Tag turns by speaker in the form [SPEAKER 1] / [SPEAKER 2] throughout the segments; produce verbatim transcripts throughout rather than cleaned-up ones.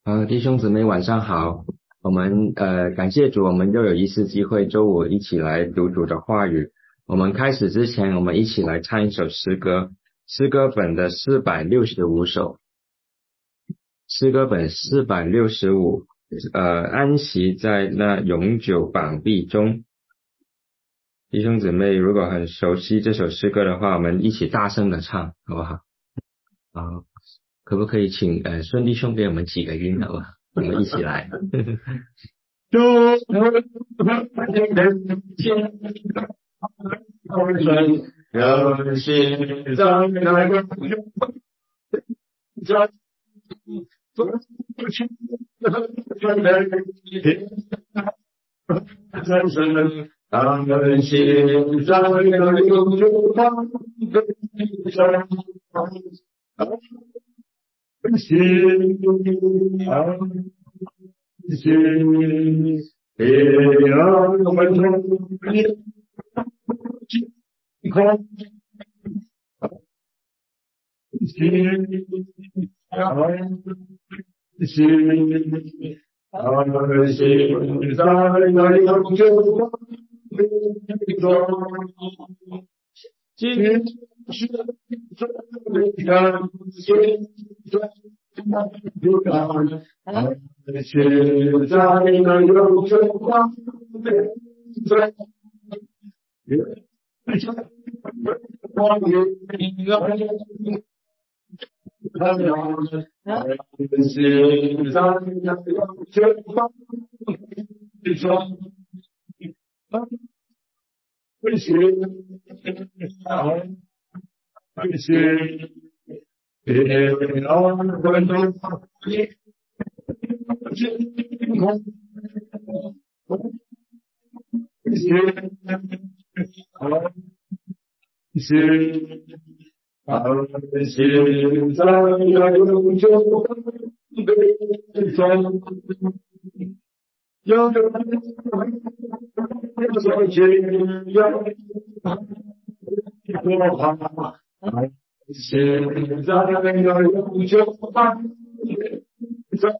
[SPEAKER 1] 呃，弟兄姊妹晚上好，我们呃感谢主，我们又有一次机会周五一起来读主的话语。我们开始之前，我们一起来唱一首诗歌，诗歌本的四百六十五首，诗歌本四百六十五，呃，安息在那永久膀臂中。弟兄姊妹如果很熟悉这首诗歌的话，我们一起大声的唱，好不好？好，可不可以请呃孙弟兄给我们几个音，好不好？我们一起来。
[SPEAKER 2] 就有心在那个在不去在神他们心在那个永久方的上心啊心别让我们从天空心啊心他们心在那永久方的中今是最感谢最感现在那永久方的在光明平安他们现在那永久方的中谢谢啊谢谢别让我们天空谢谢啊谢谢啊现在那永久方的中有人在天要我怕现在那永久方的中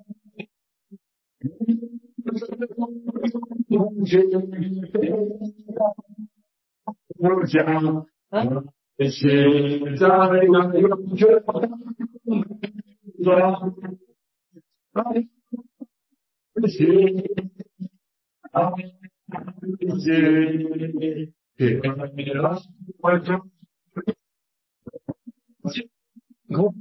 [SPEAKER 2] 我讲现在那永久方的中谢谢啊谢谢别让我从天空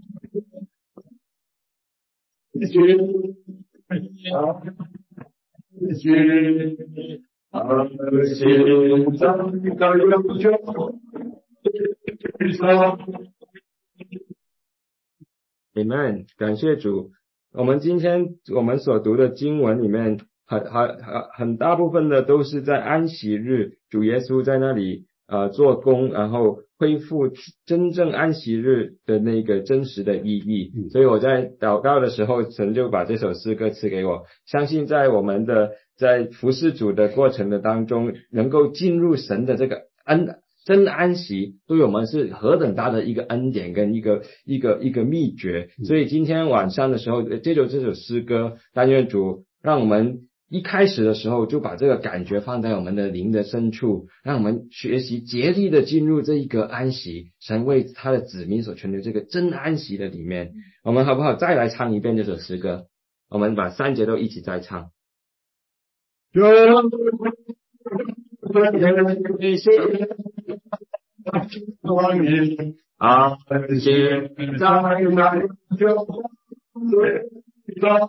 [SPEAKER 2] 谢谢啊谢谢啊现在那永久方的中
[SPEAKER 1] Amen， 感谢主。我们今天我们所读的经文里面，很很很很大部分的都是在安息日，主耶稣在那里呃做工，然后恢复真正安息日的那个真实的意义。所以我在祷告的时候，神就把这首诗歌赐给我。相信在我们的在服侍主的过程的当中，能够进入神的这个恩。真安息对我们是何等大的一个恩典跟一个一个一个秘诀，所以今天晚上的时候，借着这首诗歌，但愿主让我们一开始的时候就把这个感觉放在我们的灵的深处，让我们学习竭力的进入这一个安息，神为他的子民所存留这个真安息的里面。我们好不好再来唱一遍这首诗歌？我们把三节都一起再唱。
[SPEAKER 2] 光明啊现在那永久方的中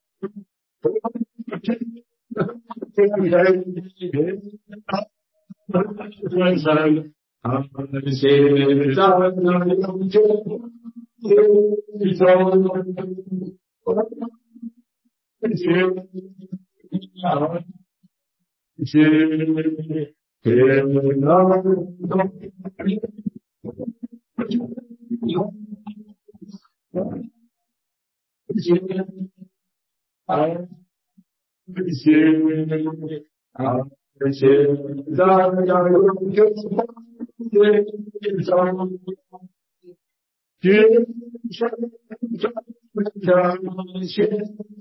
[SPEAKER 2] 天神啊现在那永久方的中谢谢啊谢谢别让我们谢谢啊谢谢啊现在那永久方的中天神感谢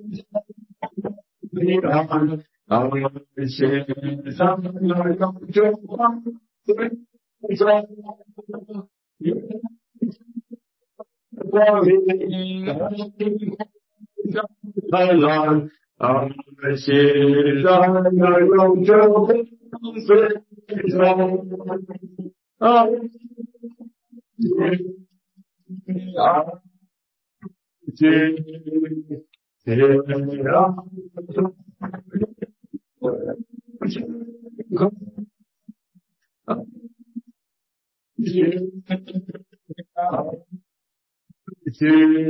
[SPEAKER 2] 你让啊世上那有着光对着我灵太难啊世上那有着光对着啊啊谢谢让谢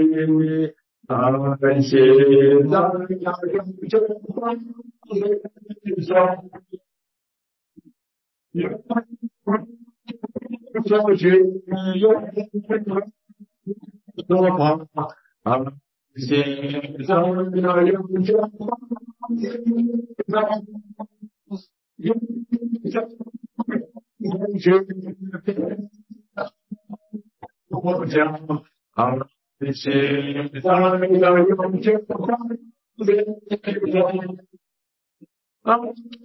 [SPEAKER 2] 感谢让有着光对着就去有多跑啊！现在要有着光，有着光去我家啊！现在要有着光，啊！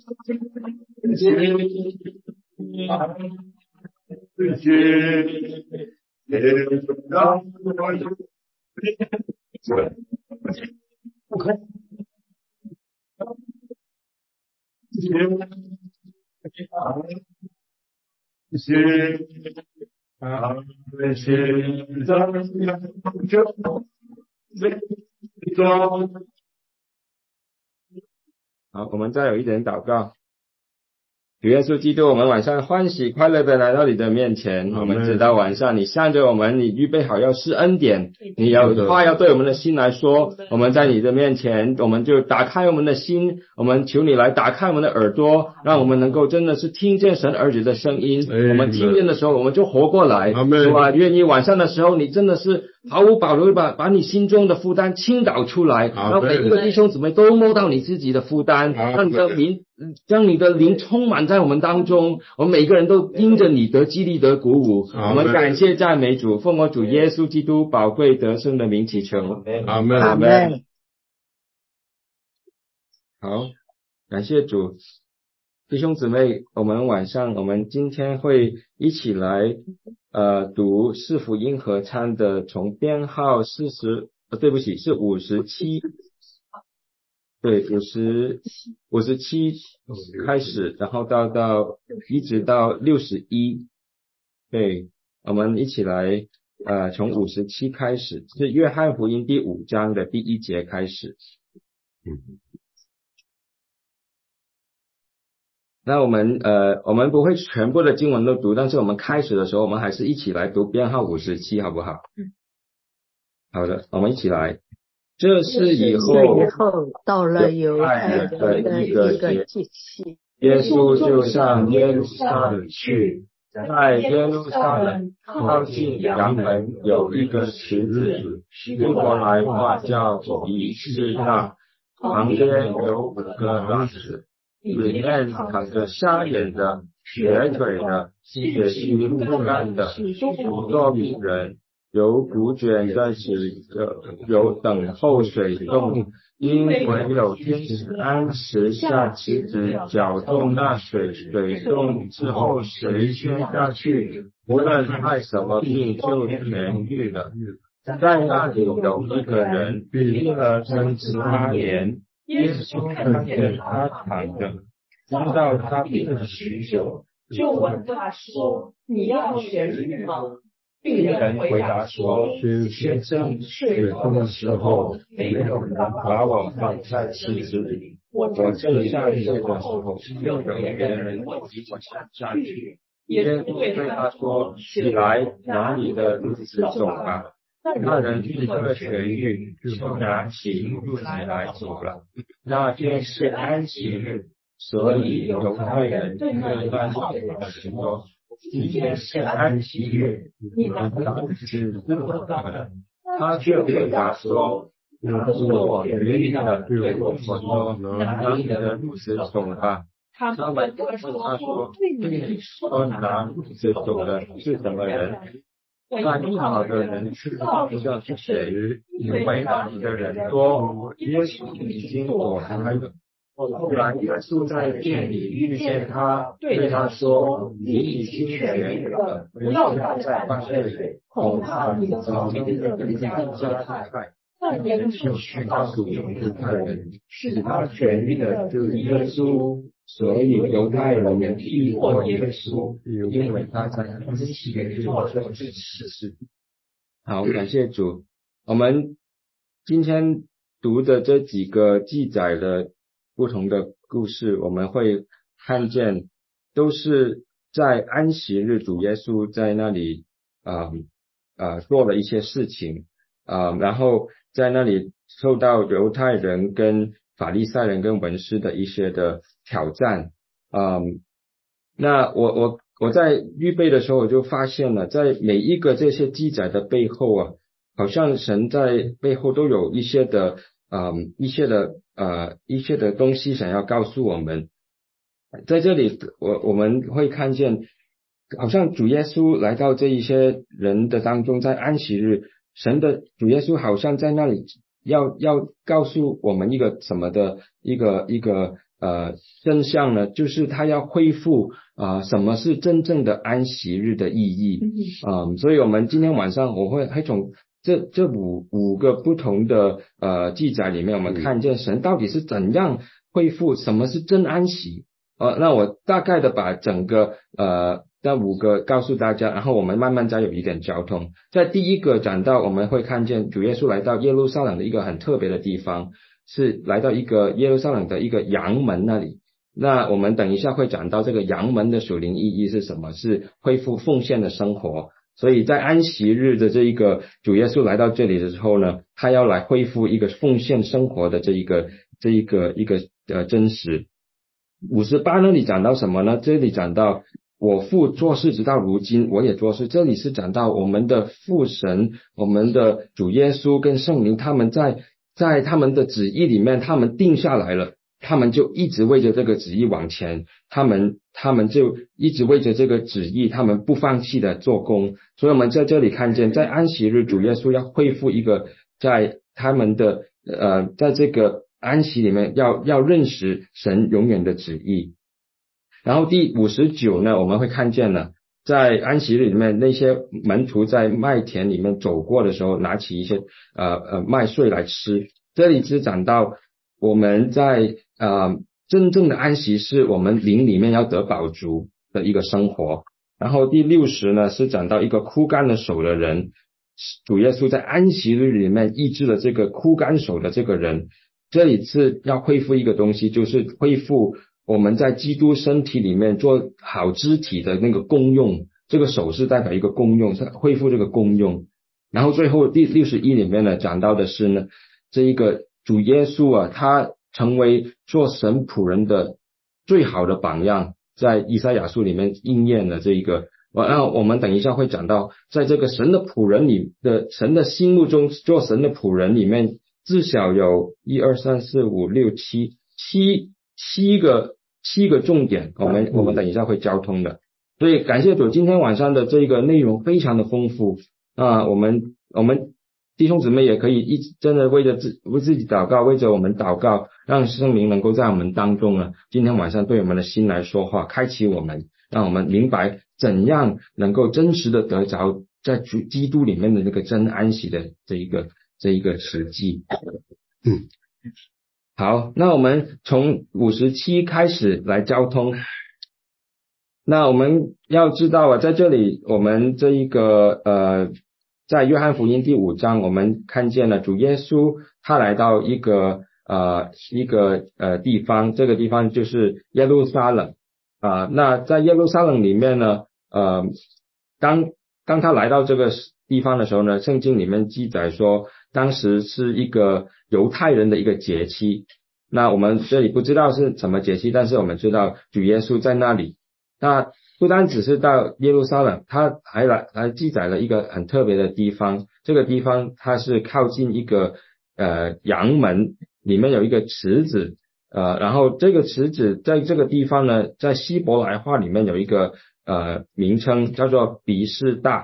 [SPEAKER 2] 谢谢。让我有不可谢谢啊谢在这中
[SPEAKER 1] 好，我们再有一点祷告。主耶稣基督，我们晚上欢喜快乐的来到你的面前，我们知道晚上你向着我们，你预备好要施恩典，你要话要对我们的心来说，我们在你的面前，我们就打开我们的心，我们求你来打开我们的耳朵，让我们能够真的是听见神儿子的声音，我们听见的时候我们就活过来，是吧？愿意晚上的时候你真的是毫无保留把把你心中的负担倾倒出来，让每一个弟兄姊妹都摸到你自己的负担，让你的灵将你的灵充满在我们当中，我们每个人都因着你得激励得鼓舞，我们感谢赞美主，奉我主耶稣基督宝贵得胜的名祈求，
[SPEAKER 2] 阿门
[SPEAKER 1] 阿门。好，感谢主。弟兄姊妹，我们晚上我们今天会一起来呃读四福音合参的从编号四十呃对不起是五十七对五十五十七开始，然后到到一直到六十一，对，我们一起来呃从五十七开始，是约翰福音第五章的第一节开始。嗯那我们呃，我们不会全部的经文都读，但是我们开始的时候，我们还是一起来读编号五十七，好不好？嗯。好的，我们一起来。这是以后
[SPEAKER 3] 到了犹太人的一个节期，
[SPEAKER 1] 耶稣就上耶路撒冷去，在耶路撒冷靠近羊门有一个池子，希伯来话叫以斯纳，旁边有五个拉子。里面躺着瞎眼的、瘸腿的、血气枯干的、骨弱病人，有古卷在此的，有等候水动，因为有天使按时下池子搅动那水，水动之后水宣下去，无论害什么病就痊愈了。在那里有一个人病了三十八年，耶稣看见他躺着，知道他病了许久，
[SPEAKER 4] 就问他说：“你要痊愈吗？”病人回答说：“先生，水动的时候，没有人把我放在池子里，我正下去的时候，又有别人替我下去。”耶稣对他说：“起来，拿你的褥子走吧。”那人立刻痊愈，就拿起褥子来走了。那天是安息日，所以犹太人对那段话说：“今天是安息日，你们老子不知道了。”他却回答说：“那是我原意的对我说，拿你的褥子走吧。”他们问他说：“对你说拿褥子走的是什么人？”
[SPEAKER 2] 那你好的人是放下是谁？因为那里的人多，耶稣已经躲开了。后来耶稣在店里遇见他，对他说：“你已经痊愈了，不要再犯罪，恐怕你早明的更加害害。”人就去告诉犹太人，使他痊愈的就是耶稣。所以犹太人也逼迫耶稣，因为他在安息日做这事事。
[SPEAKER 1] 好，感谢主。我们今天读的这几个记载的不同的故事，我们会看见都是在安息日主耶稣在那里啊啊、呃呃、做了一些事情啊、呃，然后在那里受到犹太人跟法利赛人跟文士的一些的挑战啊、嗯。那我我我在预备的时候我就发现了，在每一个这些记载的背后啊，好像神在背后都有一些的嗯一些的呃一些的东西想要告诉我们。在这里我我们会看见好像主耶稣来到这一些人的当中，在安息日，神的主耶稣好像在那里要要告诉我们一个什么的一个一个呃真相呢？就是他要恢复啊、呃、什么是真正的安息日的意义啊、嗯，所以我们今天晚上我会还从这这五五个不同的呃记载里面，我们看见神到底是怎样恢复什么是真安息。呃，那我大概的把整个呃那五个告诉大家，然后我们慢慢再有一点交通。在第一个讲到，我们会看见主耶稣来到耶路撒冷的一个很特别的地方，是来到一个耶路撒冷的一个羊门那里。那我们等一下会讲到这个羊门的属灵意义是什么，是恢复奉献的生活。所以在安息日的这一个主耶稣来到这里的时候呢，他要来恢复一个奉献生活的这一个这一个一个呃真实。五十八那里讲到什么呢？这里讲到我父做事直到如今，我也做事。这里是讲到我们的父神，我们的主耶稣跟圣灵，他们在在他们的旨意里面，他们定下来了，他们就一直为着这个旨意往前，他们他们就一直为着这个旨意，他们不放弃的做工。所以我们在这里看见，在安息日主耶稣要恢复一个在他们的呃在这个安息里面要要认识神永远的旨意。然后第五十九呢，我们会看见了，在安息日里面，那些门徒在麦田里面走过的时候，拿起一些呃呃麦穗来吃。这里是讲到我们在呃真正的安息是我们灵里面要得饱足的一个生活。然后第六十呢，是讲到一个枯干了手的人，主耶稣在安息日里面医治了这个枯干手的这个人。这里是要恢复一个东西，就是恢复我们在基督身体里面做好肢体的那个功用，这个手是代表一个功用，是恢复这个功用。然后最后第六十一里面呢，讲到的是呢，这一个主耶稣啊，他成为做神仆人的最好的榜样，在以赛亚书里面应验了这一个。然后我们等一下会讲到，在这个神的仆人里的神的心目中，做神的仆人里面，至少有一二三四五六七七七个七个重点，我们我们等一下会交通的。所以感谢主，今天晚上的这个内容非常的丰富啊！我们我们弟兄姊妹也可以一直真的为着自为自己祷告，为着我们祷告，让圣灵能够在我们当中呢，今天晚上对我们的心来说话，开启我们，让我们明白怎样能够真实的得着在主基督里面的那个真安息的这一个这一个实际。嗯，好，那我们从五十七开始来交通。那我们要知道啊，在这里我们这一个呃，在约翰福音第五章，我们看见了主耶稣他来到一个呃一个呃地方，这个地方就是耶路撒冷啊、呃。那在耶路撒冷里面呢，呃，当当他来到这个地方的时候呢，圣经里面记载说，当时是一个犹太人的一个节期。那我们这里不知道是什么节期，但是我们知道主耶稣在那里。那不单只是到耶路撒冷，他还来还记载了一个很特别的地方。这个地方它是靠近一个呃羊门，里面有一个池子，呃，然后这个池子在这个地方呢，在希伯来话里面有一个呃名称叫做比士大。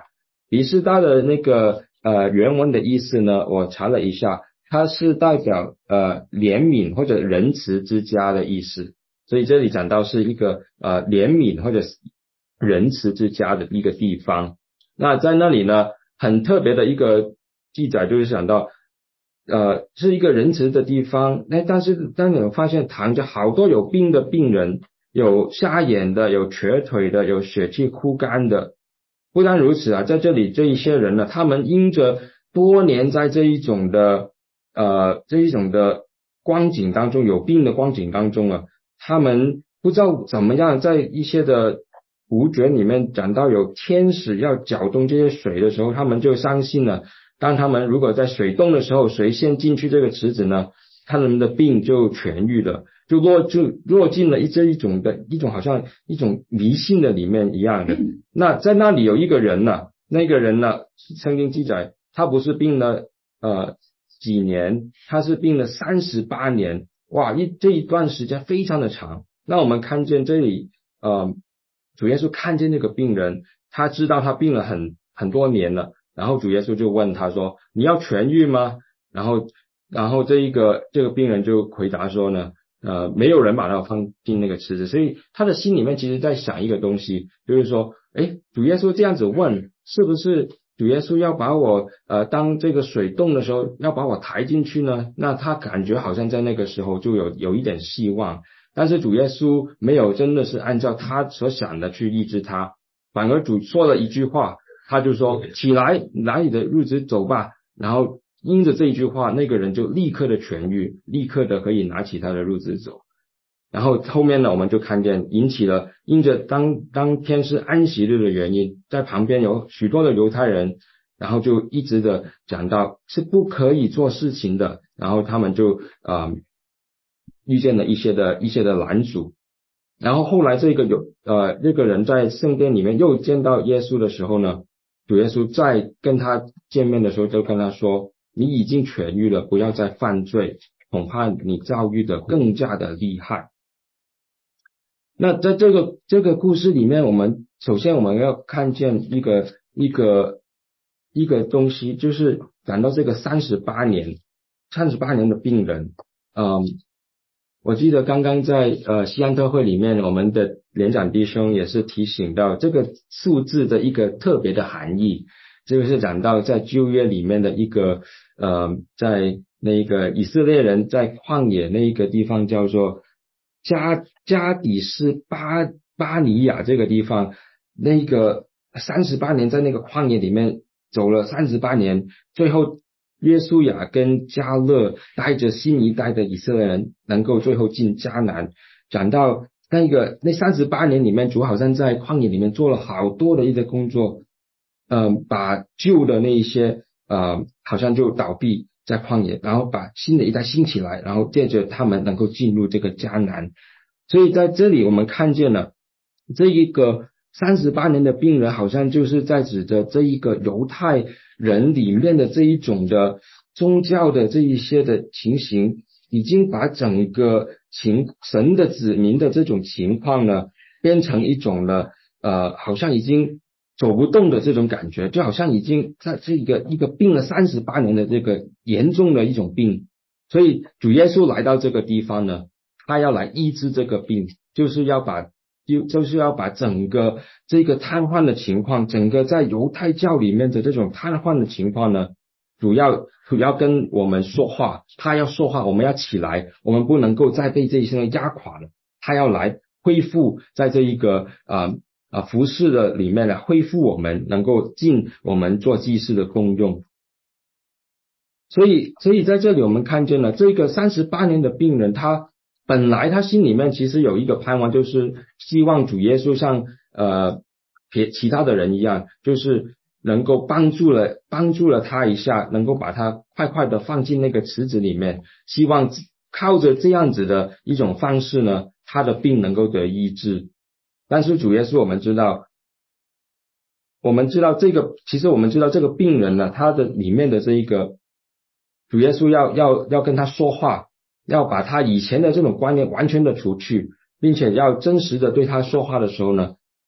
[SPEAKER 1] 比斯大的那个呃原文的意思呢，我查了一下，它是代表呃怜悯或者仁慈之家的意思，所以这里讲到是一个呃怜悯或者仁慈之家的一个地方。那在那里呢，很特别的一个记载就是讲到呃是一个仁慈的地方，那但是当你发现躺着好多有病的病人，有瞎眼的，有瘸腿的，有血气枯干的。不单如此啊，在这里这一些人呢，他们因着多年在这一种的呃这一种的光景当中，有病的光景当中啊，他们不知道怎么样，在一些的古卷里面讲到有天使要搅动这些水的时候，他们就相信了，当他们如果在水动的时候，水先进去这个池子呢，他们的病就痊愈了，就落就落进了一这一种的一种好像一种迷信的里面一样的。那在那里有一个人呢，那个人呢，圣经记载他不是病了呃几年，他是病了三十八年，哇，一这一段时间非常的长。那我们看见这里呃主耶稣看见这个病人，他知道他病了很很多年了，然后主耶稣就问他说，你要痊愈吗？然后然后这一个这个病人就回答说呢，呃，没有人把他放进那个池子，所以他的心里面其实在想一个东西，就是说，诶，主耶稣这样子问，是不是主耶稣要把我呃当这个水动的时候要把我抬进去呢？那他感觉好像在那个时候就有有一点希望，但是主耶稣没有真的是按照他所想的去医治他，反而主说了一句话，他就说起来，拿你的褥子走吧，然后因着这一句话，那个人就立刻的痊愈，立刻的可以拿起他的褥子走。然后后面呢，我们就看见引起了因着当当天是安息日的原因，在旁边有许多的犹太人，然后就一直的讲到是不可以做事情的，然后他们就啊、呃、遇见了一些的一些的拦阻。然后后来这个有呃这个人在圣殿里面又见到耶稣的时候呢，主耶稣在跟他见面的时候就跟他说，你已经痊愈了，不要再犯罪，恐怕你遭遇的更加的厉害。那在这个这个故事里面，我们首先我们要看见一个一个一个东西，就是讲到这个三十八年三十八年的病人。嗯，我记得刚刚在呃西安特会里面，我们的连长弟兄也是提醒到这个数字的一个特别的含义。这个是讲到在旧约里面的一个呃，在那个以色列人在旷野那一个地方叫做加加底斯巴巴尼亚这个地方，那个三十八年在那个旷野里面走了三十八年，最后约书亚跟迦勒带着新一代的以色列人能够最后进迦南。讲到那个那三十八年里面，主好像在旷野里面做了好多的一个工作，呃，把旧的那一些呃好像就倒闭在旷野，然后把新的一代兴起来，然后借着他们能够进入这个迦南。所以在这里我们看见了这一个三十八年的病人，好像就是在指着这一个犹太人里面的这一种的宗教的这一些的情形，已经把整个情神的子民的这种情况呢，变成一种呢呃好像已经走不动的这种感觉，就好像已经在这个一个病了三十八年的这个严重的一种病。所以主耶稣来到这个地方呢，他要来医治这个病，就是要把就就是要把整个这个瘫痪的情况，整个在犹太教里面的这种瘫痪的情况呢，主要主要跟我们说话，他要说话，我们要起来，我们不能够再被这些压垮了，他要来恢复在这一个啊啊服侍的里面来恢复我们，能够尽我们做祭司的功用。所以所以在这里我们看见了这个三十八年的病人，他本来他心里面其实有一个盼望，就是希望主耶稣像呃别其他的人一样，就是能够帮助了帮助了他一下，能够把他快快的放进那个池子里面，希望靠着这样子的一种方式呢，他的病能够得医治。但是主耶稣我们知道我们知道这个其实我们知道这个病人呢，他的里面的这一个主耶稣要要要跟他说话，要把他以前的这种观念完全的除去，并且要真实的对他说话的时候呢，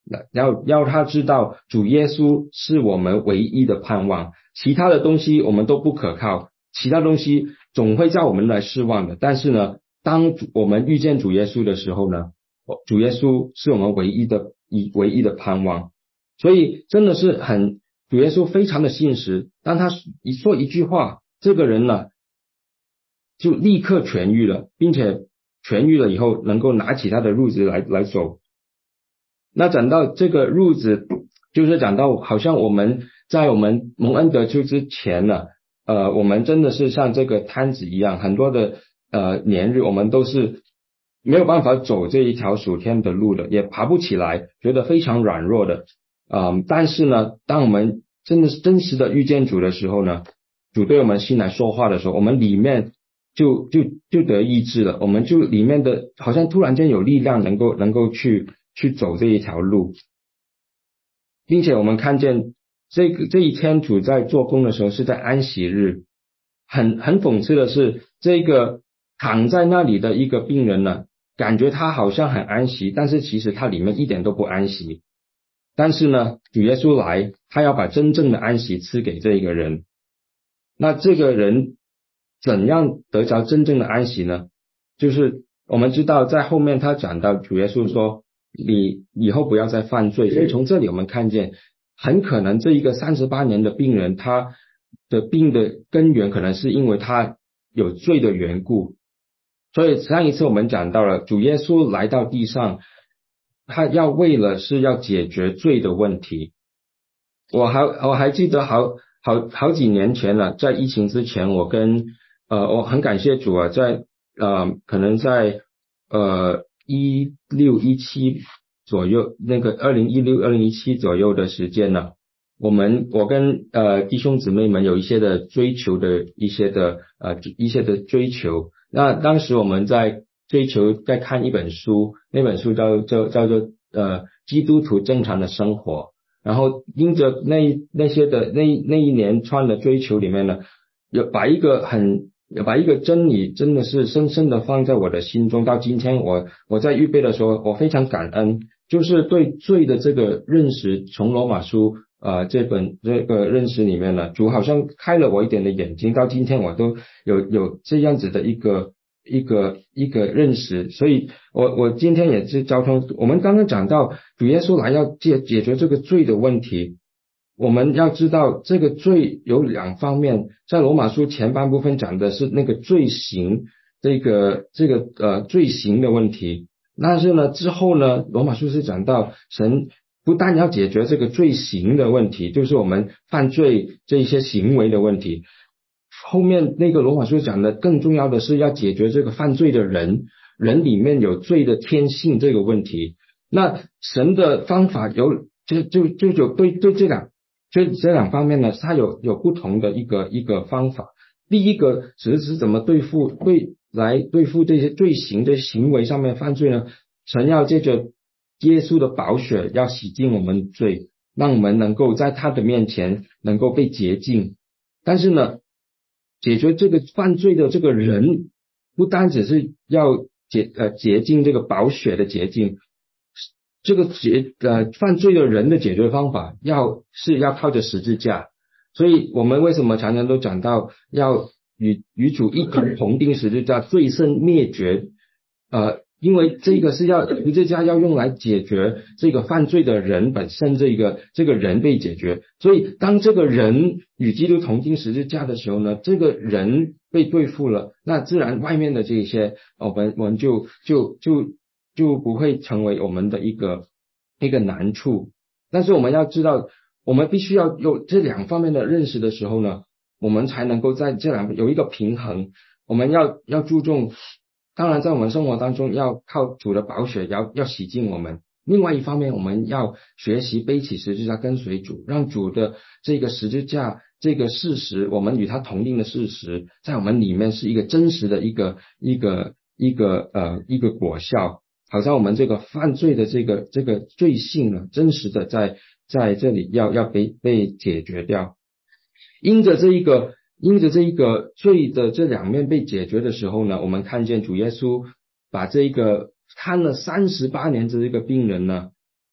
[SPEAKER 1] 要要他知道主耶稣是我们唯一的盼望，其他的东西我们都不可靠，其他东西总会叫我们来失望的。但是呢，当我们遇见主耶稣的时候呢，主耶稣是我们唯一的唯一的盼望。所以真的是很，主耶稣非常的信实，当他一说一句话，这个人呢就立刻痊愈了，并且痊愈了以后能够拿起他的褥子来来走。那讲到这个褥子，就是讲到好像我们在我们蒙恩得救之前呢，呃，我们真的是像这个摊子一样，很多的呃年日我们都是没有办法走这一条属天的路的，也爬不起来，觉得非常软弱的。嗯，但是呢，当我们真的是真实的遇见主的时候呢，主对我们心来说话的时候，我们里面就就就得医治了，我们就里面的好像突然间有力量能够能够去去走这一条路，并且我们看见这个这一天主在做工的时候是在安息日。很很讽刺的是，这个躺在那里的一个病人呢，感觉他好像很安息，但是其实他里面一点都不安息。但是呢，主耶稣来，他要把真正的安息赐给这一个人。那这个人怎样得着真正的安息呢？就是我们知道在后面他讲到主耶稣说你以后不要再犯罪，所以从这里我们看见很可能这一个三十八年的病人，他的病的根源可能是因为他有罪的缘故。所以上一次我们讲到了主耶稣来到地上，他要为了是要解决罪的问题。我还我还记得好好好几年前了，在疫情之前，我跟呃我很感谢主啊，在呃可能在呃一六一七左右，那个二零一六二零一七左右的时间呢，我们我跟呃弟兄姊妹们有一些的追求的一些的呃一些的追求。那当时我们在追求在看一本书，那本书叫叫叫做呃基督徒正常的生活。然后因着那那些的那那一连串的追求里面呢，有把一个很把一个真理真的是深深的放在我的心中。到今天我我在预备的时候，我非常感恩，就是对罪的这个认识，从罗马书呃这本这个认识里面呢，主好像开了我一点的眼睛，到今天我都有有这样子的一个一个一个认识。所以我我今天也是交通，我们刚刚讲到主耶稣来要解解决这个罪的问题。我们要知道这个罪有两方面，在罗马书前半部分讲的是那个罪行，这个这个呃罪行的问题。但是呢之后呢，罗马书是讲到神不但要解决这个罪行的问题，就是我们犯罪这一些行为的问题，后面那个罗马书讲的更重要的是要解决这个犯罪的人，人里面有罪的天性这个问题。那神的方法有就就就有对对这两这这两方面呢，它有有不同的一个一个方法。第一个只是怎么对付对来对付这些罪行的行为上面犯罪呢？神要借着耶稣的宝血要洗净我们罪，让我们能够在他的面前能够被洁净。但是呢，解决这个犯罪的这个人，不单只是要洁呃洁净这个宝血的洁净，这个解呃犯罪的人的解决方法要是要靠着十字架。所以我们为什么常常都讲到要与与主一同同钉十字架，罪身灭绝，呃因为这个是要十字架要用来解决这个犯罪的人本身，这个这个人被解决。所以当这个人与基督同钉十字架的时候呢，这个人被对付了，那自然外面的这些我们我们就就就就不会成为我们的一个一个难处。但是我们要知道，我们必须要有这两方面的认识的时候呢，我们才能够在这两有一个平衡。我们要要注重，当然在我们生活当中要靠主的宝血要要洗净我们，另外一方面我们要学习背起十字架跟随主，让主的这个十字架这个事实，我们与他同定的事实，在我们里面是一个真实的一个一个一个呃一个果效，好像我们这个犯罪的这个这个罪性呢，真实的在在这里要要被被解决掉。因着这一个因着这一个罪的这两面被解决的时候呢，我们看见主耶稣把这一个看了三十八年的这个病人呢，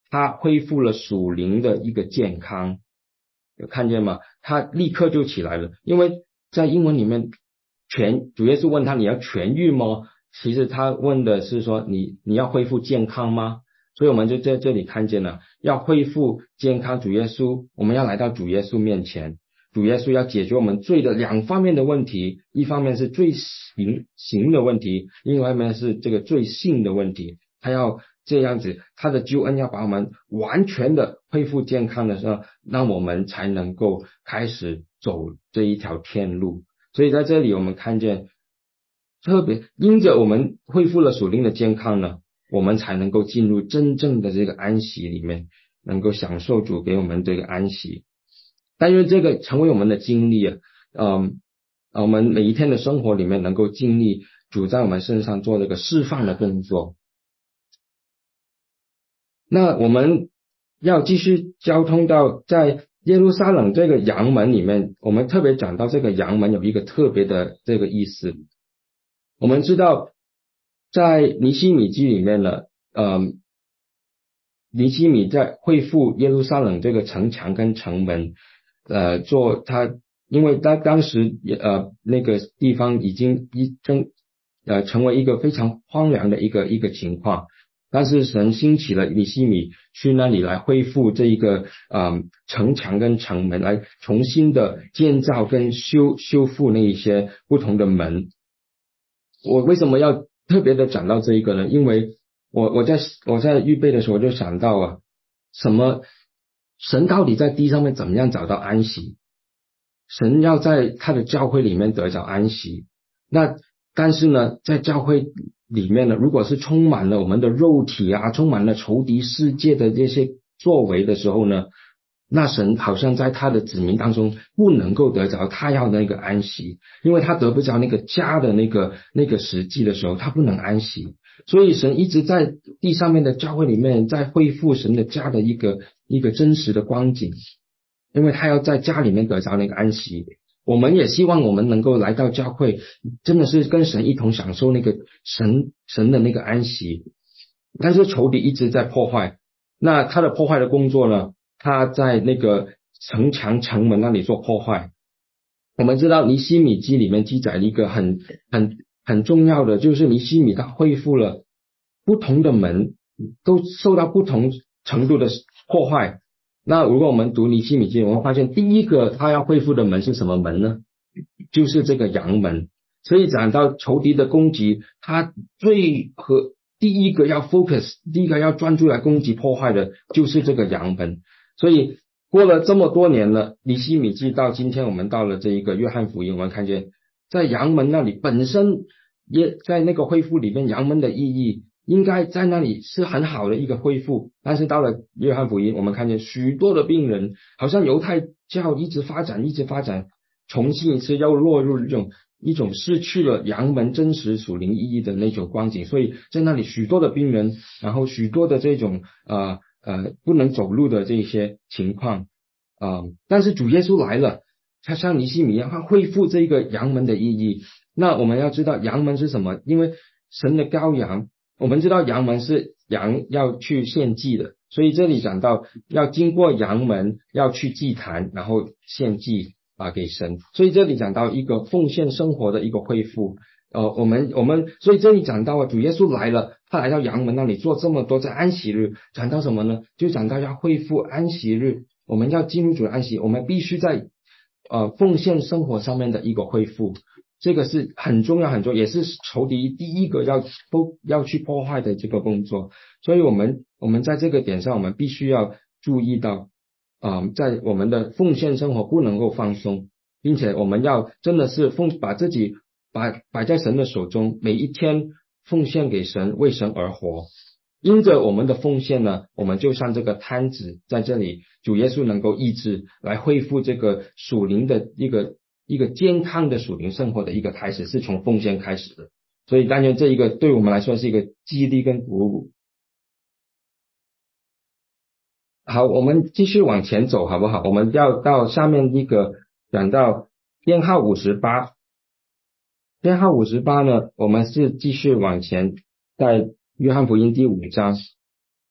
[SPEAKER 1] 他恢复了属灵的一个健康，有看见吗？他立刻就起来了，因为在英文里面痊主耶稣问他你要痊愈吗？其实他问的是说你你要恢复健康吗？所以我们就在这里看见了要恢复健康，主耶稣我们要来到主耶稣面前，主耶稣要解决我们罪的两方面的问题，一方面是罪行行的问题，另外一方面是这个罪性的问题，他要这样子，他的救恩要把我们完全的恢复健康的时候，让我们才能够开始走这一条天路。所以在这里我们看见特别因着我们恢复了属灵的健康呢，我们才能够进入真正的这个安息里面，能够享受主给我们这个安息。但愿这个成为我们的经历啊，嗯，我们每一天的生活里面能够经历主在我们身上做这个释放的动作。那我们要继续交通到在耶路撒冷这个阳门里面，我们特别讲到这个阳门有一个特别的这个意思。我们知道在尼希米记里面呢，嗯，尼希米在恢复耶路撒冷这个城墙跟城门，呃，做他，因为他当时呃那个地方已经一成呃成为一个非常荒凉的一个一个情况，但是神兴起了尼希米去那里来恢复这一个呃城墙跟城门，来重新的建造跟修修复那一些不同的门。我为什么要特别的讲到这一个呢？因为我我在我在预备的时候就想到啊，什么神到底在地上面怎么样找到安息？神要在他的教会里面得着安息。那但是呢，在教会里面呢，如果是充满了我们的肉体啊，充满了仇敌世界的这些作为的时候呢，那神好像在他的子民当中不能够得着他要的那个安息，因为他得不着那个家的那个那个实际的时候，他不能安息。所以神一直在地上面的教会里面在恢复神的家的一个一个真实的光景，因为他要在家里面得着那个安息。我们也希望我们能够来到教会，真的是跟神一同享受那个神神的那个安息。但是仇敌一直在破坏，那他的破坏的工作呢，他在那个城墙城门那里做破坏。我们知道尼希米记里面记载了一个很很很重要的，就是尼希米他恢复了不同的门都受到不同程度的破坏。那如果我们读尼希米记，我们发现第一个他要恢复的门是什么门呢？就是这个阳门。所以讲到仇敌的攻击，他最和第一个要 focus， 第一个要专注来攻击破坏的就是这个阳门。所以过了这么多年了，尼希米记到今天我们到了这一个约翰福音，我们看见在阳门那里本身也在那个恢复里面，阳门的意义应该在那里是很好的一个恢复，但是到了约翰福音，我们看见许多的病人，好像犹太教一直发展一直发展，重新一次又落入这种一种失去了阳门真实属灵意义的那种光景。所以在那里许多的病人，然后许多的这种呃呃不能走路的这些情况啊、呃，但是主耶稣来了，他像尼希米一样，他恢复这个阳门的意义。那我们要知道阳门是什么？因为神的羔羊，我们知道羊门是羊要去献祭的，所以这里讲到要经过羊门，要去祭坛，然后献祭啊给神。所以这里讲到一个奉献生活的一个恢复。呃，我们我们所以这里讲到啊，主耶稣来了，他来到羊门那里做这么多，在安息日讲到什么呢？就讲到要恢复安息日，我们要进入主的安息，我们必须在呃奉献生活上面的一个恢复。这个是很重要很重要，也是仇敌第一个要都要去破坏的这个工作。所以我们我们在这个点上，我们必须要注意到啊、呃，在我们的奉献生活不能够放松，并且我们要真的是奉把自己摆摆在神的手中，每一天奉献给神，为神而活。因着我们的奉献呢，我们就像这个摊子在这里，主耶稣能够医治，来恢复这个属灵的一个一个健康的属灵生活的一个开始，是从奉献开始的。所以但愿这一个对我们来说是一个激励跟鼓舞。好，我们继续往前走好不好？我们要到下面一个讲到编号五十八。编号五十八呢，我们是继续往前，在约翰福音第五章。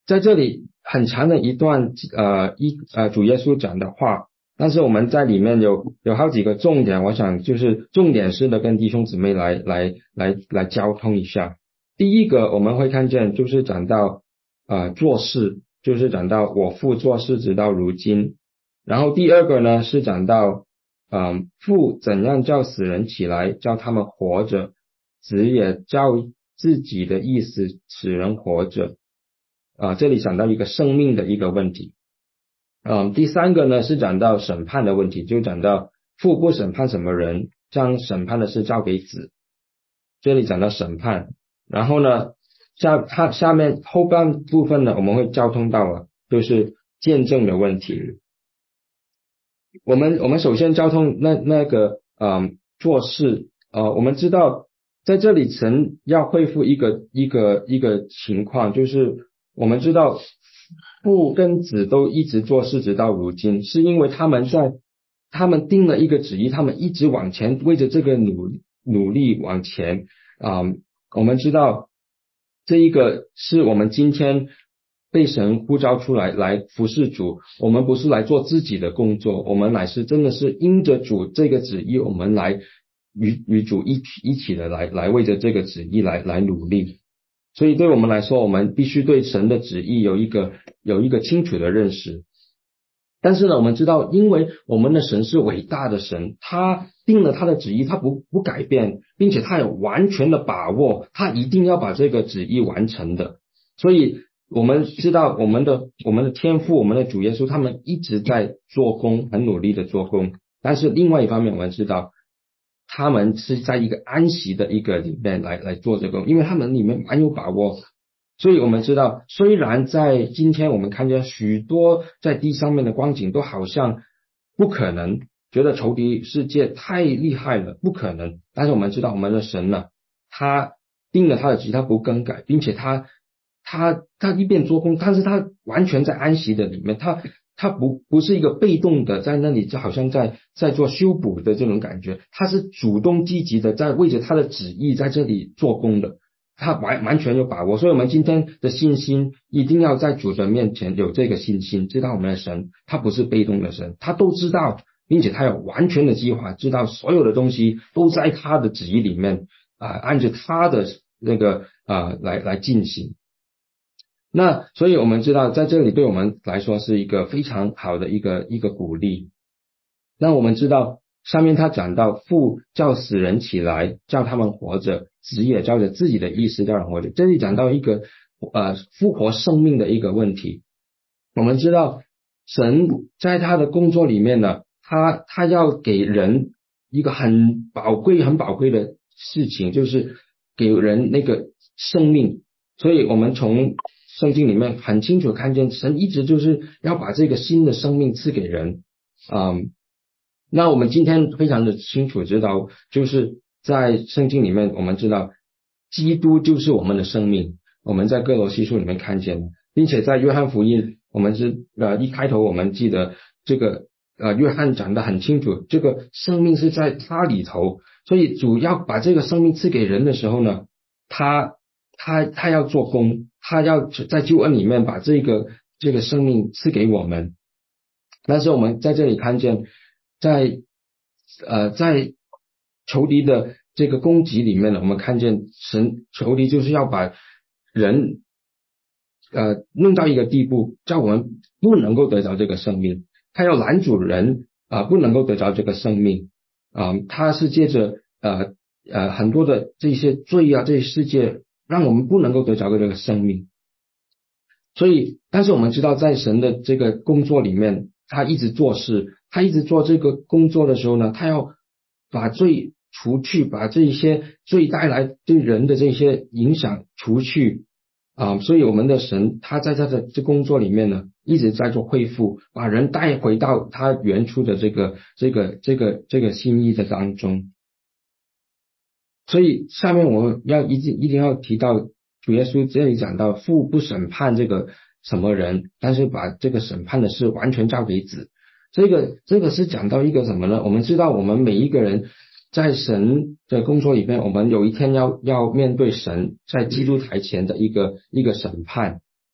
[SPEAKER 1] 在这里很长的一段呃一呃主耶稣讲的话，但是我们在里面有有好几个重点，我想就是重点式的跟弟兄姊妹来来来来交通一下。第一个我们会看见就是讲到呃做事，就是讲到我父做事直到如今。然后第二个呢是讲到嗯、呃、父怎样叫死人起来，叫他们活着，子也叫自己的意思使人活着。啊、呃，这里讲到一个生命的一个问题。嗯，第三个呢是讲到审判的问题，就讲到父不审判什么人，将审判的事交给子。这里讲到审判，然后呢下它下面后半部分呢我们会交通到啊，就是见证的问题。我们我们首先交通那那个嗯做事呃，我们知道在这里神要恢复一个一个一个情况，就是我们知道父跟子都一直做事直到如今，是因为他们在他们定了一个旨意，他们一直往前为着这个努努力往前啊、嗯。我们知道这一个是我们今天被神呼召出来来服侍主，我们不是来做自己的工作，我们乃是真的是因着主这个旨意，我们来与与主一起一起的来来为着这个旨意来来努力。所以对我们来说，我们必须对神的旨意有一个有一个清楚的认识。但是呢，我们知道，因为我们的神是伟大的神，他定了他的旨意，他不不改变，并且他有完全的把握，他一定要把这个旨意完成的。所以我们知道我们的我们的天父，我们的主耶稣，他们一直在做工，很努力的做工。但是另外一方面，我们知道他们是在一个安息的一个里面来来做这个，因为他们里面蛮有把握。所以我们知道，虽然在今天我们看见许多在地上面的光景都好像不可能，觉得仇敌世界太厉害了，不可能。但是我们知道我们的神呢，他定了他的旨意，他不更改，并且他他他一边做工，但是他完全在安息的里面，他他不不是一个被动的在那里就好像在在做修补的这种感觉，他是主动积极的在为着他的旨意在这里做工的。他完完全有把握，所以我们今天的信心一定要在主的面前有这个信心，知道我们的神他不是被动的神，他都知道，并且他有完全的计划，知道所有的东西都在他的旨意里面啊、呃，按照他的那个啊、呃、来来进行。那所以我们知道在这里对我们来说是一个非常好的一个一个鼓励。那我们知道上面他讲到父叫死人起来，叫他们活着，子也照着自己的意思叫人活着。这里讲到一个呃复活生命的一个问题。我们知道神在他的工作里面呢，他他要给人一个很宝贵很宝贵的事情，就是给人那个生命。所以我们从圣经里面很清楚看见神一直就是要把这个新的生命赐给人。嗯那我们今天非常的清楚知道，就是在圣经里面我们知道基督就是我们的生命，我们在哥罗西书里面看见，并且在约翰福音我们是呃一开头我们记得这个呃约翰讲得很清楚，这个生命是在他里头，所以主要把这个生命赐给人的时候呢，他他他要做工，他要在救恩里面把这个这个生命赐给我们。但是我们在这里看见在呃在仇敌的这个攻击里面呢，我们看见神仇敌就是要把人呃弄到一个地步，叫我们不能够得着这个生命，他要拦阻人啊、呃、不能够得着这个生命啊、呃，他是借着呃呃很多的这些罪啊这些世界让我们不能够得着这个生命。所以但是我们知道在神的这个工作里面，他一直做事，他一直做这个工作的时候呢，他要把罪除去，把这些罪带来对人的这些影响除去啊、呃，所以我们的神他在他的这工作里面呢一直在做恢复，把人带回到他原初的这个这个这个这个心意的当中。所以下面我们要一定一定要提到主耶稣这里讲到父不审判这个什么人，但是把这个审判的事完全交给子。这个这个是讲到一个什么呢？我们知道我们每一个人在神的工作里面，我们有一天要要面对神在基督台前的一个一个审判。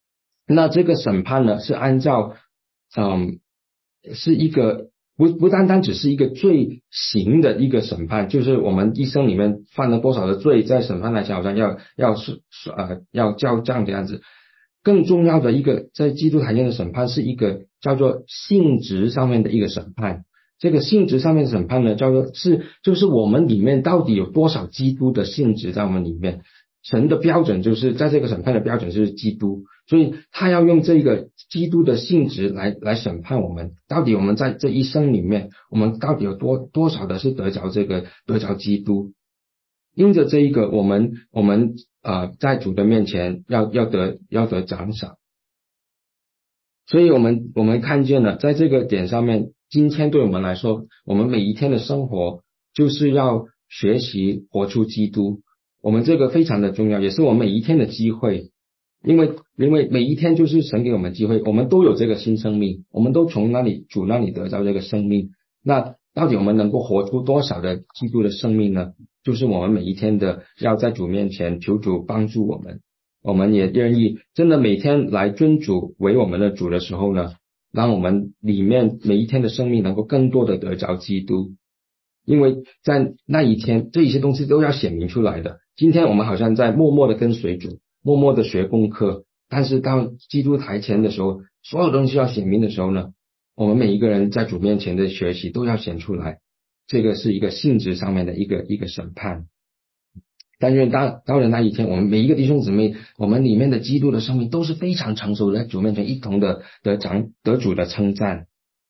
[SPEAKER 1] 那这个审判呢，是按照嗯是一个不不单单只是一个罪行的一个审判，就是我们一生里面犯了多少的罪，在审判来讲好像要要是呃要交账这样子。更重要的一个在基督台前的审判是一个叫做性质上面的一个审判。这个性质上面的审判呢，叫做是就是我们里面到底有多少基督的性质在我们里面。神的标准就是在这个审判的标准就是基督，所以他要用这个基督的性质来来审判我们，到底我们在这一生里面，我们到底有多多少的是得着这个得着基督。因着这一个，我们我们呃在主的面前要要得要得奖赏。所以我们我们看见了，在这个点上面，今天对我们来说，我们每一天的生活就是要学习活出基督。我们这个非常的重要，也是我们每一天的机会，因为因为每一天就是神给我们机会，我们都有这个新生命，我们都从那里主那里得到这个生命。那到底我们能够活出多少的基督的生命呢？就是我们每一天的要在主面前求主帮助我们，我们也愿意真的每天来尊主为我们的主的时候呢，让我们里面每一天的生命能够更多的得着基督。因为在那一天这一些东西都要显明出来的。今天我们好像在默默的跟随主，默默的学功课，但是到基督台前的时候，所有东西要显明的时候呢，我们每一个人在主面前的学习都要显出来。这个是一个性质上面的一个一个审判。但愿当到了那一天，我们每一个弟兄姊妹，我们里面的基督的生命都是非常成熟的，在主面前一同的得长得主的称赞。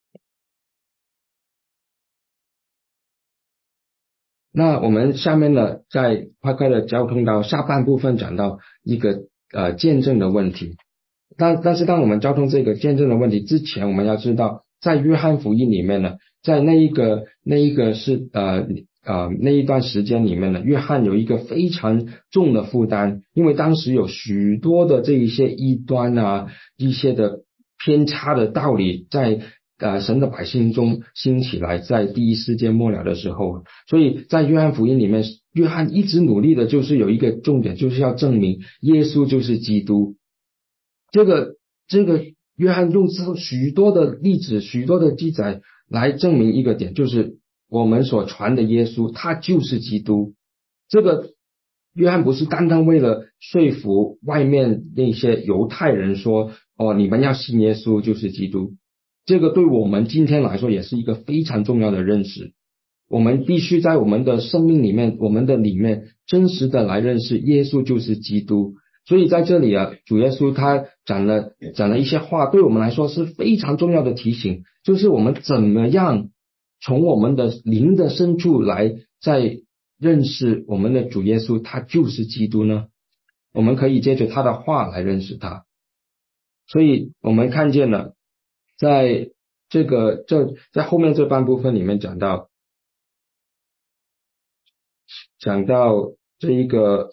[SPEAKER 1] 那我们下面呢，再快快的交通到下半部分，讲到一个呃见证的问题。但但是当我们交通这个见证的问题之前，我们要知道，在约翰福音里面呢，在那一个那一个是呃呃那一段时间里面呢，约翰有一个非常重的负担，因为当时有许多的这一些异端啊，一些的偏差的道理在呃神的百姓中兴起来，在第一世界末了的时候，所以在约翰福音里面，约翰一直努力的就是有一个重点，就是要证明耶稣就是基督。这个这个约翰用之后许多的例子，许多的记载来证明一个点，就是我们所传的耶稣他就是基督。这个约翰不是单单为了说服外面那些犹太人说，哦，你们要信耶稣就是基督，这个对我们今天来说也是一个非常重要的认识。我们必须在我们的生命里面，我们的里面真实的来认识耶稣就是基督。所以在这里啊，主耶稣他讲了讲了一些话，对我们来说是非常重要的提醒，就是我们怎么样从我们的灵的深处来在认识我们的主耶稣他就是基督呢？我们可以借着他的话来认识他。所以我们看见了在这个这在后面这半部分里面讲到讲到这一个，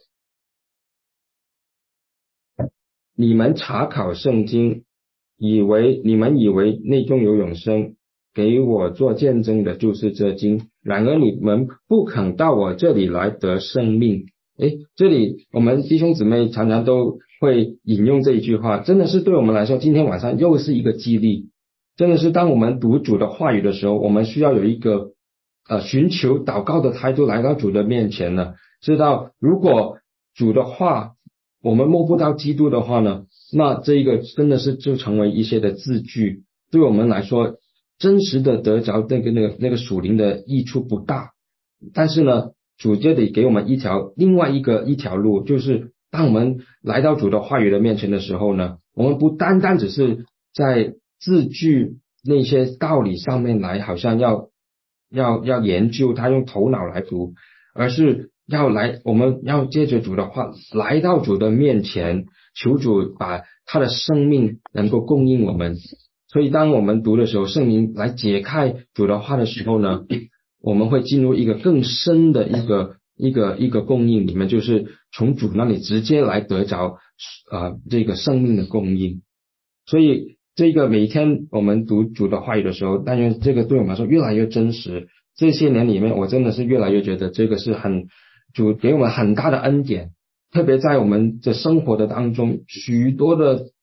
[SPEAKER 1] 你们查考圣经，以为你们以为内中有永生，给我做见证的就是这经，然而你们不肯到我这里来得生命。诶，这里我们弟兄姊妹常常都会引用这一句话，真的是对我们来说，今天晚上又是一个激励。真的是当我们读主的话语的时候，我们需要有一个呃寻求祷告的态度来到主的面前呢，知道如果主的话我们摸不到基督的话呢，那这一个真的是就成为一些的字句，对我们来说真实的得着那个那个那个属灵的益处不大。但是呢，主这里给我们一条另外一个一条路，就是当我们来到主的话语的面前的时候呢，我们不单单只是在字句那些道理上面来好像要要要研究它，用头脑来读，而是要来我们要借着主的话来到主的面前，求主把他的生命能够供应我们。所以当我们读的时候，圣灵来解开主的话的时候呢，我们会进入一个更深的一个一个一个供应里面，就是从主那里直接来得着呃这个生命的供应。所以这个每天我们读主的话语的时候，但愿这个对我们来说越来越真实。这些年里面，我真的是越来越觉得这个是很主给我们很大的恩典，特别在我们的生活的当中，许多的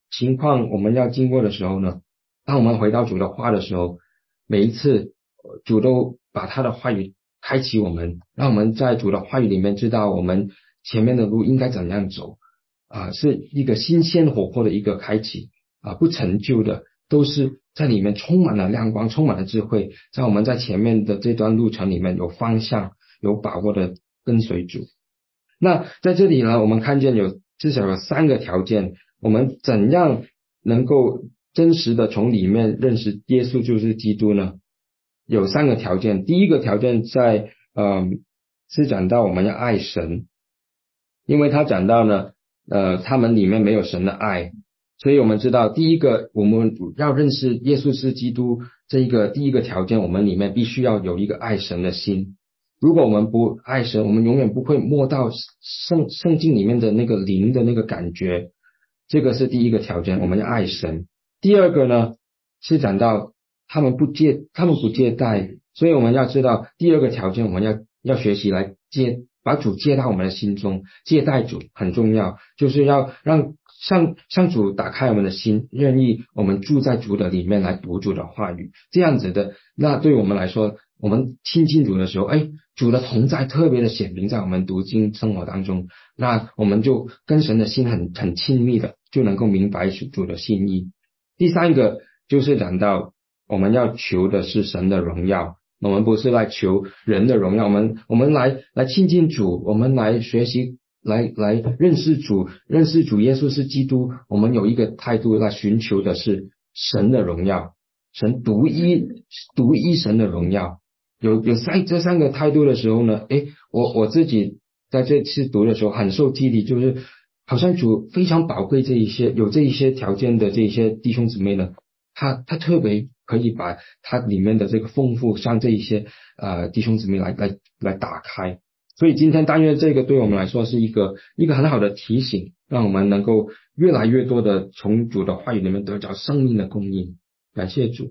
[SPEAKER 1] 情况我们要经过的时候呢，当我们回到主的话的时候，每一次主都把他的话语开启我们，让我们在主的话语里面知道我们前面的路应该怎样走啊，是一个新鲜活泼的一个开启啊，不陈旧的，都是在里面充满了亮光，充满了智慧，在我们在前面的这段路程里面有方向，有把握的跟随主。那在这里呢，我们看见有至少有三个条件，我们怎样能够真实的从里面认识耶稣就是基督呢？有三个条件。第一个条件在嗯是讲到我们要爱神，因为他讲到呢呃他们里面没有神的爱，所以我们知道第一个我们要认识耶稣是基督这一个第一个条件，我们里面必须要有一个爱神的心。如果我们不爱神，我们永远不会摸到圣圣经里面的那个灵的那个感觉，这个是第一个条件，我们要爱神。第二个呢是讲到他们不借他们不借贷，所以我们要知道第二个条件，我们要要学习来借把主借到我们的心中，借贷主很重要，就是要让向向主打开我们的心，愿意我们住在主的里面来读主的话语，这样子的，那对我们来说，我们亲近主的时候，哎，主的同在特别的显明在我们读经生活当中，那我们就跟神的心很很亲密的，就能够明白主的心意。第三个就是讲到我们要求的是神的荣耀，我们不是来求人的荣耀，我们我们来来亲近主，我们来学习来来认识主，认识主耶稣是基督，我们有一个态度来寻求的是神的荣耀，神独一独一神的荣耀。有有三这三个态度的时候呢，诶，我我自己在这次读的时候很受激励，就是好像主非常宝贵这一些有这一些条件的这一些弟兄姊妹呢，他他特别可以把他里面的这个丰富向这一些呃弟兄姊妹来来来打开。所以今天但愿这个对我们来说是一个一个很好的提醒，让我们能够越来越多的从主的话语里面得着生命的供应。感谢主。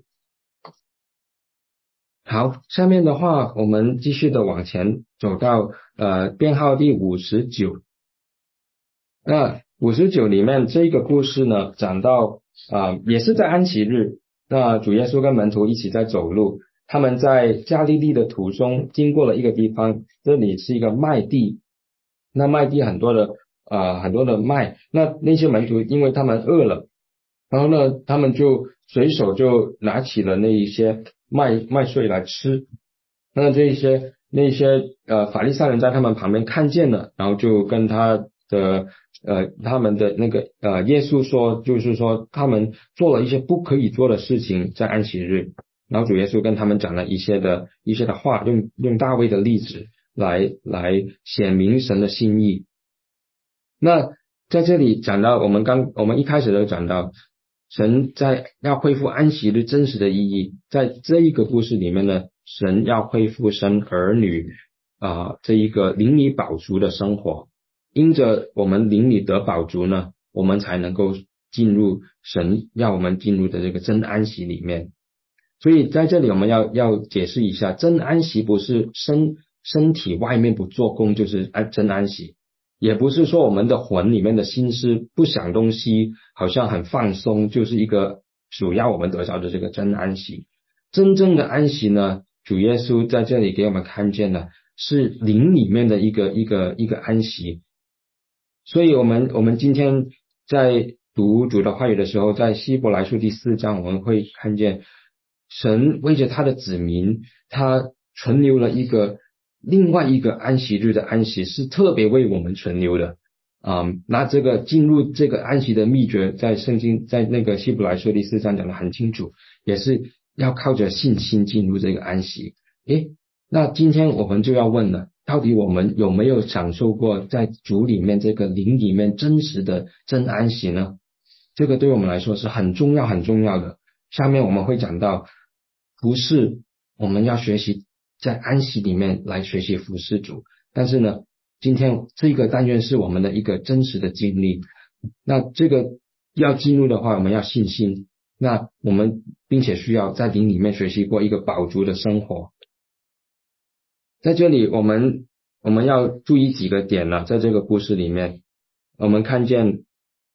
[SPEAKER 1] 好，下面的话我们继续的往前走到呃编号第五十九。那五十九里面这个故事呢，讲到啊、呃、也是在安息日，那主耶稣跟门徒一起在走路，他们在加利利的途中经过了一个地方，这里是一个麦地，那麦地很多的啊、呃、很多的麦，那那些门徒因为他们饿了，然后呢他们就随手就拿起了那一些麦麦穗来吃，那这一些那些呃法利赛人在他们旁边看见了，然后就跟他的呃他们的那个呃耶稣说，就是说他们做了一些不可以做的事情在安息日，然后主耶稣跟他们讲了一些的一些的话，用用大卫的例子来来显明神的心意。那在这里讲到我们刚我们一开始都讲到神在要恢复安息日真实的意义，在这一个故事里面呢，神要恢复生儿女啊、呃、这一个灵里饱足的生活，因着我们灵里得饱足呢，我们才能够进入神要我们进入的这个真安息里面。所以在这里我们要要解释一下，真安息不是身身体外面不做工就是安真安息，也不是说我们的魂里面的心思不想东西，好像很放松，就是一个主要我们得着的这个真安息。真正的安息呢，主耶稣在这里给我们看见了，是灵里面的一个一个一个安息。所以我们我们今天在读主的话语的时候，在希伯来书第四章，我们会看见神为着他的子民，他存留了一个另外一个安息日的安息，是特别为我们存留的啊、嗯。那这个进入这个安息的秘诀，在圣经在那个希伯来书第四章讲得很清楚，也是要靠着信心进入这个安息。诶，那今天我们就要问了，到底我们有没有享受过在主里面这个灵里面真实的真安息呢？这个对我们来说是很重要很重要的。下面我们会讲到服事，我们要学习在安息里面来学习服事主，但是呢今天这个但愿是我们的一个真实的经历。那这个要进入的话，我们要信心，那我们并且需要在灵里面学习过一个饱足的生活。在这里我们我们要注意几个点了，在这个故事里面我们看见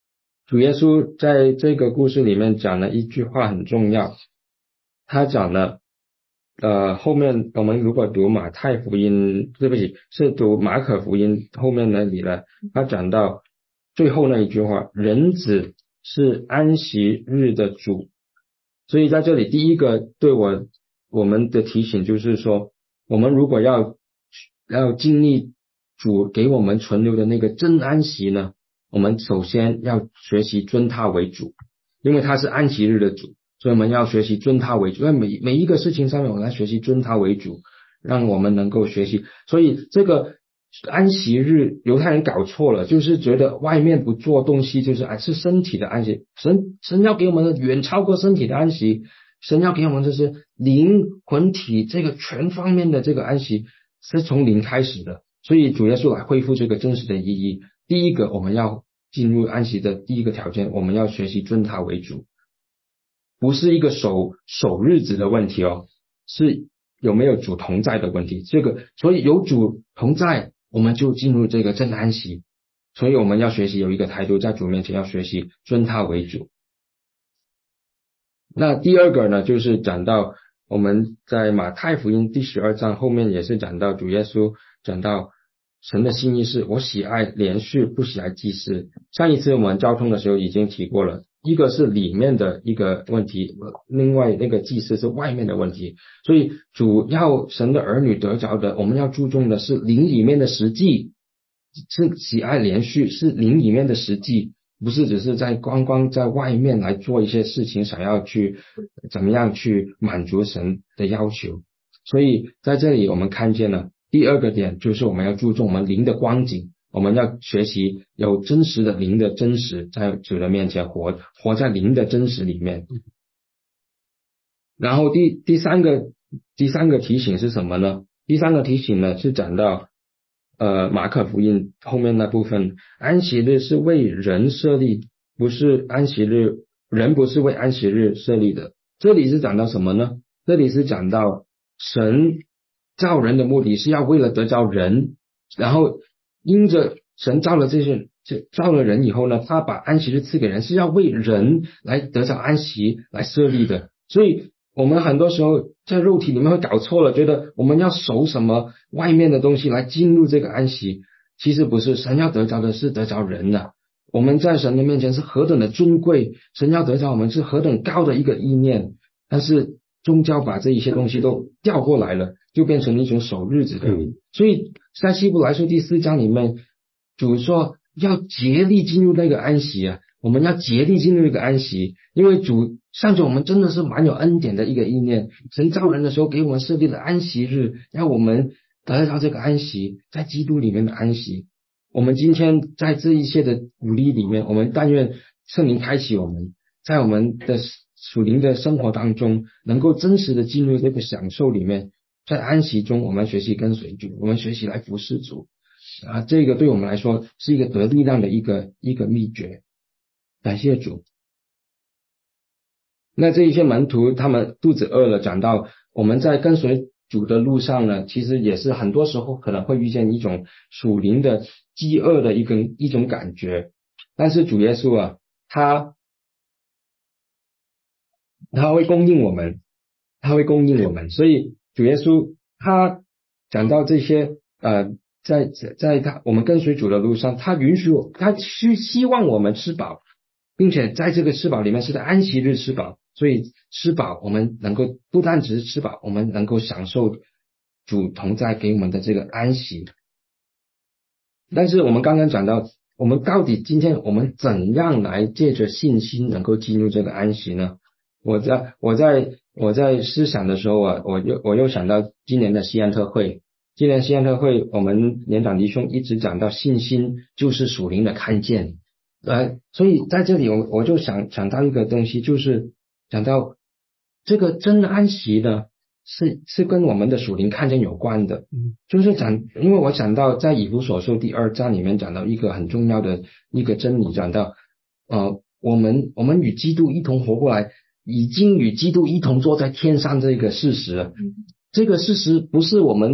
[SPEAKER 1] 主耶稣在这个故事里面讲了一句话很重要，他讲了呃，后面我们如果读马太福音，对不起，是读马可福音后面那里呢，他讲到最后那一句话，人子是安息日的主。所以在这里第一个对我我们的提醒就是说，我们如果要要经历主给我们存留的那个真安息呢，我们首先要学习尊他为主，因为他是安息日的主，所以我们要学习尊他为主，在每每一个事情上面我们要学习尊他为主，让我们能够学习。所以这个安息日犹太人搞错了，就是觉得外面不做东西就是啊是身体的安息，神神要给我们的远超过身体的安息，神要给我们就是灵魂体这个全方面的这个安息是从零开始的，所以主耶稣来恢复这个真实的意义。第一个我们要进入安息的第一个条件，我们要学习尊他为主，不是一个守守日子的问题哦，是有没有主同在的问题。这个所以有主同在，我们就进入这个真安息，所以我们要学习有一个态度，在主面前要学习尊他为主。那第二个呢，就是讲到我们在马太福音第十二章后面也是讲到主耶稣讲到神的心意是我喜爱连续不喜爱祭祀。上一次我们交通的时候已经提过了，一个是里面的一个问题，另外那个祭祀是外面的问题。所以主要神的儿女得着的，我们要注重的是灵里面的实际，是喜爱连续，是灵里面的实际，不是只是在光光在外面来做一些事情，想要去怎么样去满足神的要求。所以在这里我们看见了第二个点，就是我们要注重我们灵的光景，我们要学习有真实的灵的真实，在主的面前活活在灵的真实里面。然后第第三个第三个提醒是什么呢？第三个提醒呢是讲到呃马可福音后面那部分，安息日是为人设立，不是安息日人不是为安息日设立的。这里是讲到什么呢？这里是讲到神造人的目的是要为了得着人，然后因着神造了这些造了人以后呢，他把安息日赐给人，是要为人来得着安息来设立的。所以我们很多时候在肉体里面会搞错了，觉得我们要守什么外面的东西来进入这个安息，其实不是，神要得着的是得着人的。我们在神的面前是何等的尊贵，神要得着我们是何等高的一个意念，但是宗教把这一些东西都调过来了，就变成一种守日子的。嗯、所以在希伯来书第四章里面，主说要竭力进入那个安息啊，我们要竭力进入那个安息，因为主上主我们真的是蛮有恩典的一个意念，神造人的时候给我们设立了安息日，让我们得到这个安息，在基督里面的安息。我们今天在这一切的鼓励里面，我们但愿圣灵开启我们，在我们的属灵的生活当中能够真实的进入这个享受里面，在安息中我们学习跟随主，我们学习来服侍主啊，这个对我们来说是一个得力量的一个一个秘诀。感谢主。那这一些门徒他们肚子饿了，讲到我们在跟随主的路上呢，其实也是很多时候可能会遇见一种属灵的饥饿的一个一种感觉，但是主耶稣啊，他他会供应我们，他会供应我们，所以主耶稣他讲到这些呃，在在他我们跟随主的路上，他允许我，他希希望我们吃饱，并且在这个吃饱里面是在安息日吃饱，所以吃饱我们能够不单只是吃饱，我们能够享受主同在给我们的这个安息。但是我们刚刚讲到，我们到底今天我们怎样来借着信心能够进入这个安息呢？我在我在我在思想的时候啊，我又我又想到今年的西安特会，今年西安特会我们年长弟兄一直讲到信心就是属灵的看见，呃，所以在这里我我就想想到一个东西，就是讲到这个真安息呢，是是跟我们的属灵看见有关的，嗯，就是讲，因为我想到在以弗所书第二章里面讲到一个很重要的一个真理，讲到呃，我们我们与基督一同活过来，已经与基督一同坐在天上这个事实，嗯，这个事实不是我们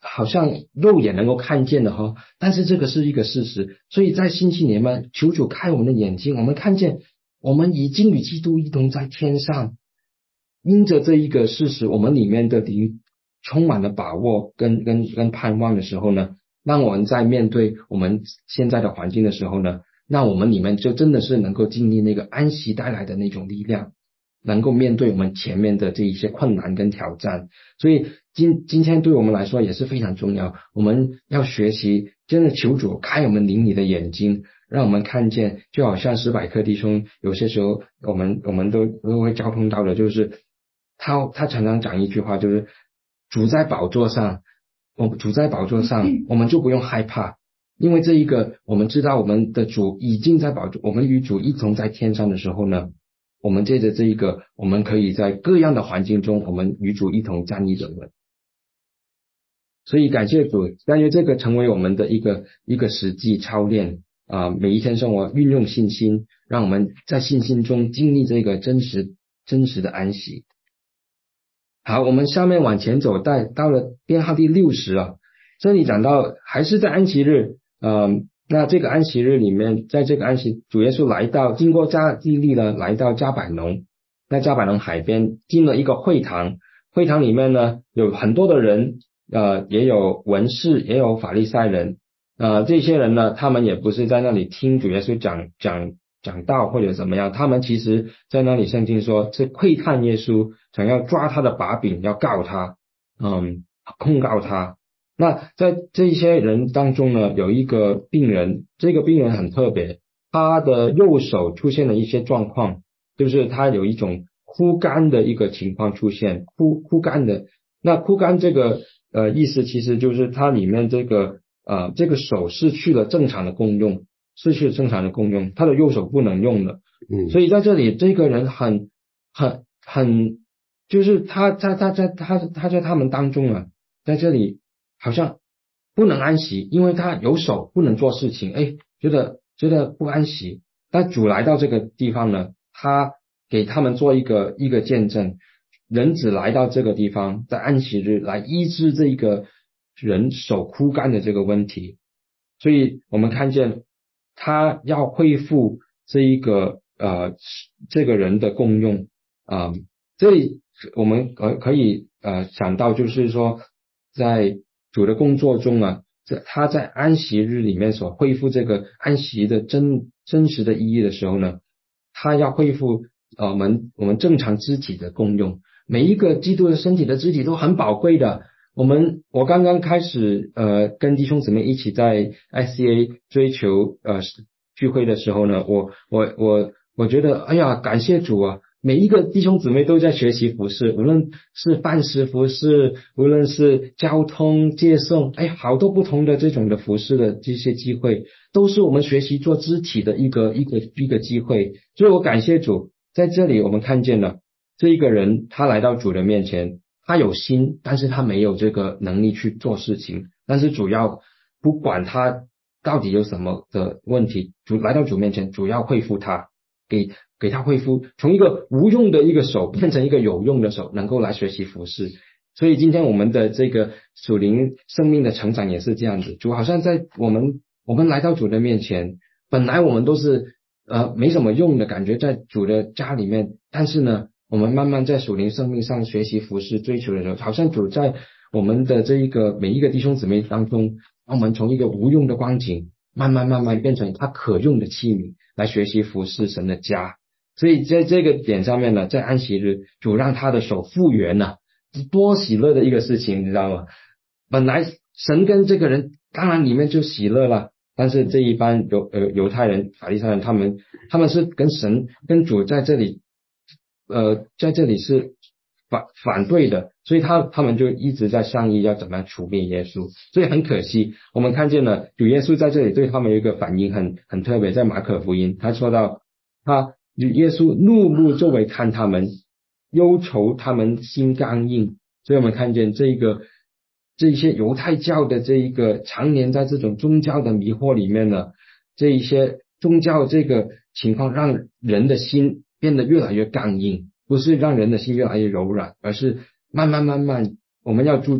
[SPEAKER 5] 好像肉眼能够看见的哈，但是这个是一个事实。所以在星期年嘛，求主开我们的眼睛，我们看见我们已经与基督一同在天上。因着这一个事实，我们里面的灵充满了把握跟跟跟盼望的时候呢，让我们在面对我们现在的环境的时候呢，那我们里面就真的是能够经历那个安息带来的那种力量，能够面对我们前面的这一些困难跟挑战。所以今今天对我们来说也是非常重要，我们要学习真的求主开我们灵里的眼睛，让我们看见，就好像史百克弟兄有些时候我们我们都都会交通到的，就是他他常常讲一句话，就是主在宝座上，我主在宝座上，我们就不用害怕，因为这一个我们知道我们的主已经在宝座，我们与主一同在天上的时候呢，我们借着这一个，我们可以在各样的环境中，我们与主一同站立得稳。所以感谢主，但愿这个成为我们的一个一个实际操练啊、呃，每一天生活运用信心，让我们在信心中经历这个真实真实的安息。好，我们下面往前走，到到了编号第六十啊，这里讲到还是在安息日，呃，那这个安息日里面，在这个安息，主耶稣来到，经过加利利呢，来到加百农，在加百农海边进了一个会堂，会堂里面呢有很多的人，呃，也有文士，也有法利赛人，呃，这些人呢，他们也不是在那里听主耶稣讲讲讲道或者怎么样，他们其实在那里圣经说是窥探耶稣，想要抓他的把柄，要告他，嗯，控告他。那在这些人当中呢，有一个病人，这个病人很特别，他的右手出现了一些状况，就是他有一种枯干的一个情况出现，枯枯干的。那枯干这个呃意思其实就是它里面这个呃这个手失去了正常的功用，失去了正常的功用，他的右手不能用了。嗯，所以在这里这个人很很很就是他他他在他他在他们当中啊，在这里好像不能安息，因为他有手不能做事情，哎，觉得觉得不安息。但主来到这个地方呢，他给他们做一个一个见证，人子来到这个地方，在安息日来医治这个人手枯干的这个问题。所以我们看见他要恢复这一个呃这个人的功用啊、呃，这里我们可可以呃想到就是说，在主的工作中啊，这他在安息日里面所恢复这个安息的真真实的意义的时候呢，他要恢复呃我们我们正常肢体的功用。每一个基督的身体的肢体都很宝贵的。我们我刚刚开始呃跟弟兄姊妹一起在 I C A 追求呃聚会的时候呢，我我我我觉得哎呀感谢主啊，每一个弟兄姊妹都在学习服事，无论是饭食服事，无论是交通接送，哎，好多不同的这种的服事的这些机会，都是我们学习做肢体的一个一个一个机会。所以我感谢主，在这里我们看见了这一个人，他来到主的面前，他有心，但是他没有这个能力去做事情。但是主要不管他到底有什么的问题，主来到主面前，主要恢复他，给给他恢复，从一个无用的一个手变成一个有用的手，能够来学习服事。所以今天我们的这个属灵生命的成长也是这样子，主好像在我们我们来到主的面前，本来我们都是呃没什么用的感觉在主的家里面，但是呢我们慢慢在属灵生命上学习服事追求的时候，好像主在我们的这一个每一个弟兄姊妹当中，让我们从一个无用的光景慢慢慢慢变成他可用的器皿，来学习服事神的家。所以在这个点上面呢，在安息日主让他的手复原了，多喜乐的一个事情，你知道吗？本来神跟这个人当然里面就喜乐了，但是这一般犹呃犹太人法利赛人他们他们是跟神跟主在这里呃在这里是反反对的，所以他他们就一直在商议要怎么样除灭耶稣。所以很可惜，我们看见了主耶稣在这里对他们有一个反应很很特别，在马可福音他说到他耶稣怒目周围看他们，忧愁他们心刚硬。所以我们看见这个这一些犹太教的这一个常年在这种宗教的迷惑里面呢，这一些宗教这个情况让人的心变得越来越刚硬，不是让人的心越来越柔软，而是慢慢慢慢我们要注重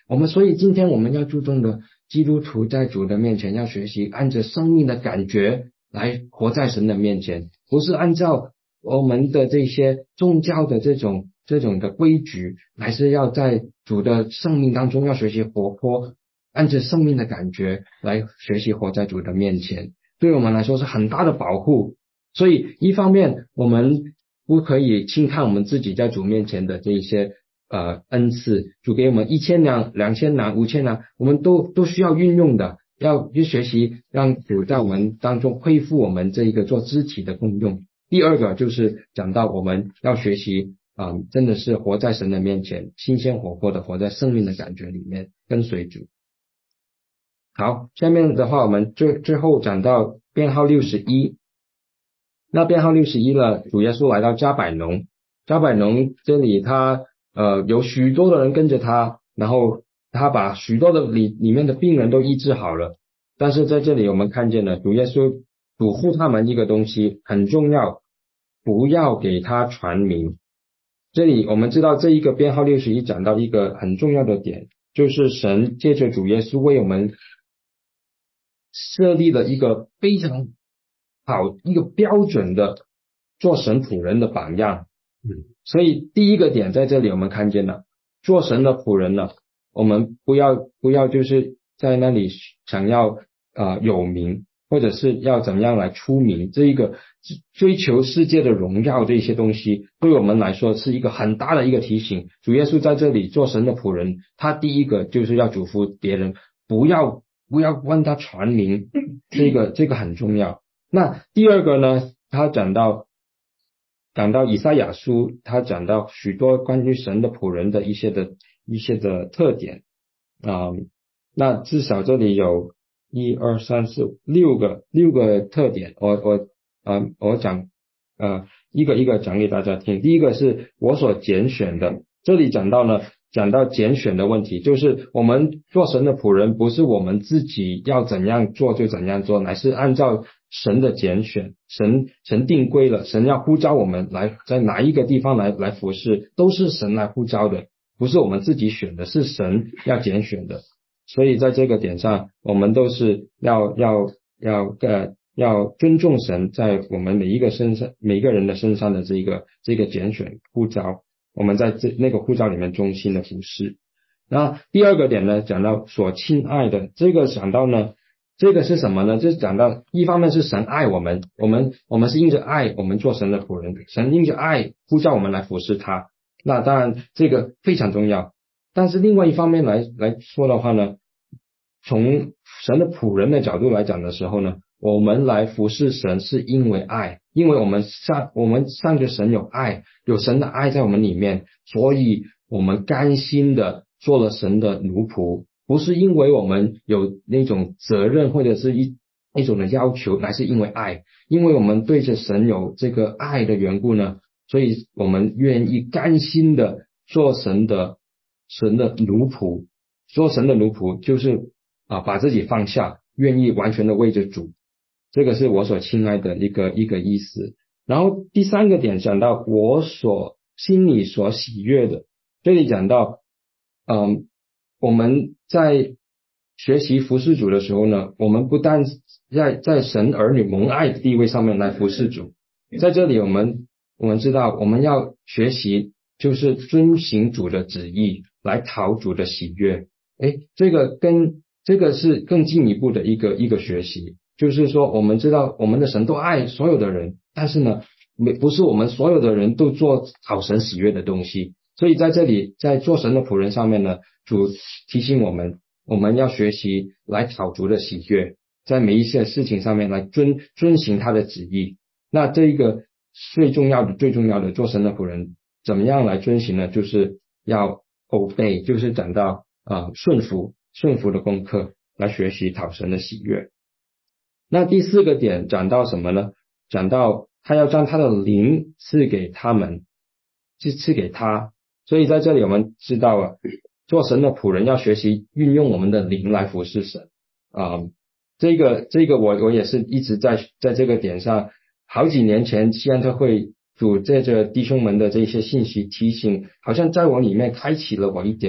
[SPEAKER 5] 我们所以今天我们要注重的，基督徒在主的面前要学习按着生命的感觉来活在神的面前，不是按照我们的这些宗教的这种这种的规矩，还是要在主的生命当中要学习活泼，按着生命的感觉来学习活在主的面前，对我们来说是很大的保护。所以一方面我们不可以轻看我们自己在主面前的这一些呃恩赐，主给我们一千两、两千两、五千两，我们都都需要运用的，要去学习让主在我们当中恢复我们这一个做肢体的功用。第二个就是讲到我们要学习啊、呃，真的是活在神的面前，新鲜活泼的活在生命的感觉里面，跟随主。好，下面的话我们最最后讲到编号六十一。那编号六十一了，主耶稣来到加百农，加百农这里他呃有许多的人跟着他，然后他把许多的里里面的病人都医治好了。但是在这里我们看见了主耶稣嘱咐他们一个东西很重要，不要给他传名。这里我们知道这一个编号六十一讲到一个很重要的点，就是神借着主耶稣为我们设立了一个非常好一个标准的做神仆人的榜样。嗯，所以第一个点在这里我们看见了，做神的仆人呢，我们不要不要就是在那里想要呃有名，或者是要怎么样来出名，这一个追求世界的荣耀这些东西，对我们来说是一个很大的一个提醒。主耶稣在这里做神的仆人，他第一个就是要嘱咐别人不要不要问他传名，这个这个很重要。那第二个呢，他讲到讲到以赛亚书，他讲到许多关于神的仆人的一些的一些的特点啊、嗯，那至少这里有一二三四六个六个特点，我我呃我讲呃一个一个讲给大家听。第一个是我所拣选的，这里讲到呢讲到拣选的问题，就是我们做神的仆人，不是我们自己要怎样做就怎样做，乃是按照神的拣选，神神定规了，神要呼召我们来在哪一个地方来来服侍，都是神来呼召的，不是我们自己选的，是神要拣选的。所以在这个点上，我们都是要要要呃要尊重神在我们每一个身上每一个人的身上的这个这个拣选呼召，我们在这那个呼召里面忠心的服侍。那第二个点呢，讲到所亲爱的，这个讲到呢，这个是什么呢？就是讲到一方面是神爱我们，我们我们是因着爱我们做神的仆人，神因着爱呼召我们来服侍他，那当然这个非常重要。但是另外一方面来来说的话呢，从神的仆人的角度来讲的时候呢，我们来服侍神是因为爱，因为我们上我们上着神有爱，有神的爱在我们里面，所以我们甘心的做了神的奴仆，不是因为我们有那种责任或者是一一种的要求，乃是因为爱，因为我们对着神有这个爱的缘故呢，所以我们愿意甘心的做神的神的奴仆。做神的奴仆就是啊把自己放下，愿意完全的为着主，这个是我所亲爱的一个一个意思。然后第三个点讲到我所心里所喜悦的，这里讲到嗯我们在学习服侍主的时候呢，我们不但在在神儿女蒙爱的地位上面来服侍主，在这里我们我们知道我们要学习就是遵行主的旨意，来讨主的喜悦。诶，这个跟这个是更进一步的一个一个学习，就是说我们知道我们的神都爱所有的人，但是呢不是我们所有的人都做讨神喜悦的东西，所以在这里在做神的仆人上面呢，主提醒我们我们要学习来讨主的喜悦，在每一些事情上面来遵遵行他的旨意。那这一个最重要的最重要的做神的仆人怎么样来遵行呢？就是要 obey， 就是讲到啊、呃、顺服顺服的功课，来学习讨神的喜悦。那第四个点讲到什么呢？讲到他要将他的灵赐给他们，是赐给他。所以在这里我们知道啊，做神的仆人要学习运用我们的灵来服侍神啊、呃。这个这个我我也是一直在在这个点上，好几年前西安特会主借着弟兄们的这些信息提醒，好像在我里面开启了我一点，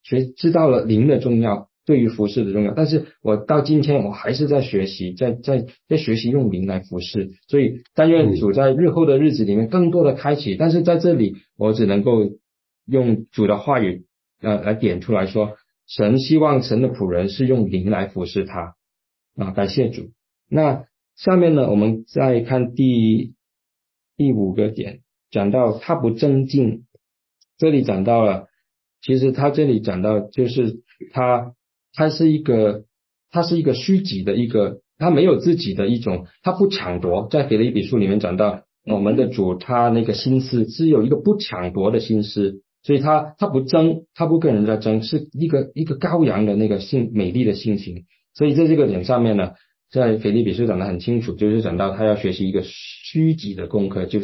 [SPEAKER 5] 学知道了灵的重要，对于服侍的重要，但是我到今天我还是在学习，在在在学习用灵来服侍，所以但愿主在日后的日子里面更多的开启，但是在这里我只能够用主的话语呃来点出来说，神希望神的仆人是用灵来服侍他啊，感谢主。那下面呢，我们再看第第五个点，讲到他不增进，这里讲到了，其实他这里讲到就是他他是一个他是一个虚己的一个，他没有自己的一种，他不抢夺，在腓立比书里面讲到我们的主他那个心思是有一个不抢夺的心思，所以他他不争，他不跟人家争，是一个一个羔羊的那个性美丽的性情，所以在这个点上面呢，在腓立比书讲得很清楚，就是讲到他要学习一个虚己的功课，就是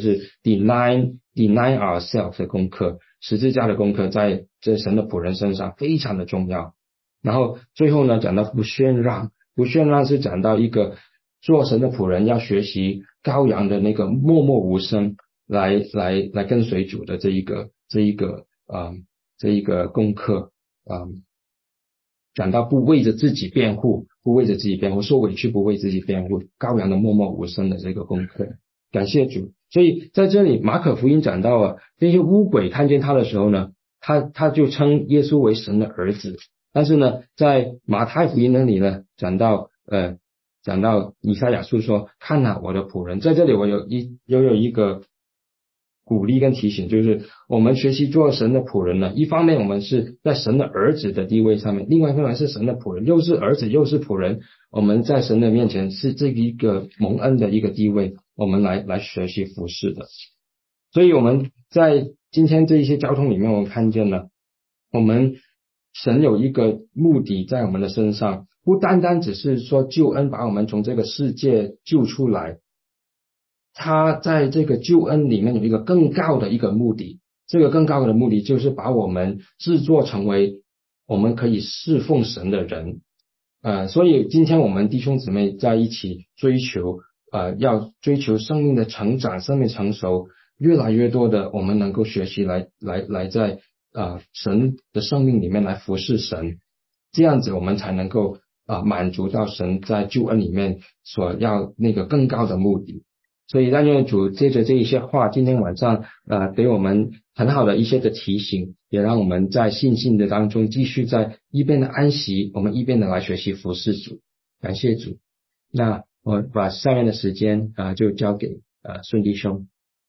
[SPEAKER 5] deny deny ourselves 的功课，十字架的功课，在这神的仆人身上非常的重要。然后最后呢，讲到不喧嚷，不喧嚷是讲到一个做神的仆人要学习羔羊的那个默默无声来来来跟随主的这一个这一个啊、嗯、这一个功课啊、嗯，讲到不为着自己辩护，不为着自己辩护，受委屈不为自己辩护，羔羊的默默无声的这个功课，感谢主。所以在这里马可福音讲到了这些污鬼看见他的时候呢，他他就称耶稣为神的儿子。但是呢，在马太福音那里呢，讲到呃，讲到以赛亚书说，看哪、啊、我的仆人，在这里我有一又有一个鼓励跟提醒，就是我们学习做神的仆人呢，一方面我们是在神的儿子的地位上面，另外一方面是神的仆人，又是儿子又是仆人，我们在神的面前是这一个蒙恩的一个地位，我们来来学习服侍的。所以我们在今天这一些交通里面，我们看见了我们神有一个目的在我们的身上，不单单只是说救恩把我们从这个世界救出来，他在这个救恩里面有一个更高的一个目的，这个更高的目的就是把我们制作成为我们可以侍奉神的人。呃，所以今天我们弟兄姊妹在一起追求呃，要追求生命的成长，生命成熟，越来越多的我们能够学习来来来在啊、呃、神的生命里面来服侍神，这样子我们才能够啊、呃、满足到神在救恩里面所要那个更高的目的。所以但愿主借着这一些话，今天晚上呃给我们很好的一些的提醒，也让我们在信心的当中继续在一边的安息，我们一边的来学习服侍主。感谢主。那我把下面的时间啊、呃、就交给呃孙弟兄。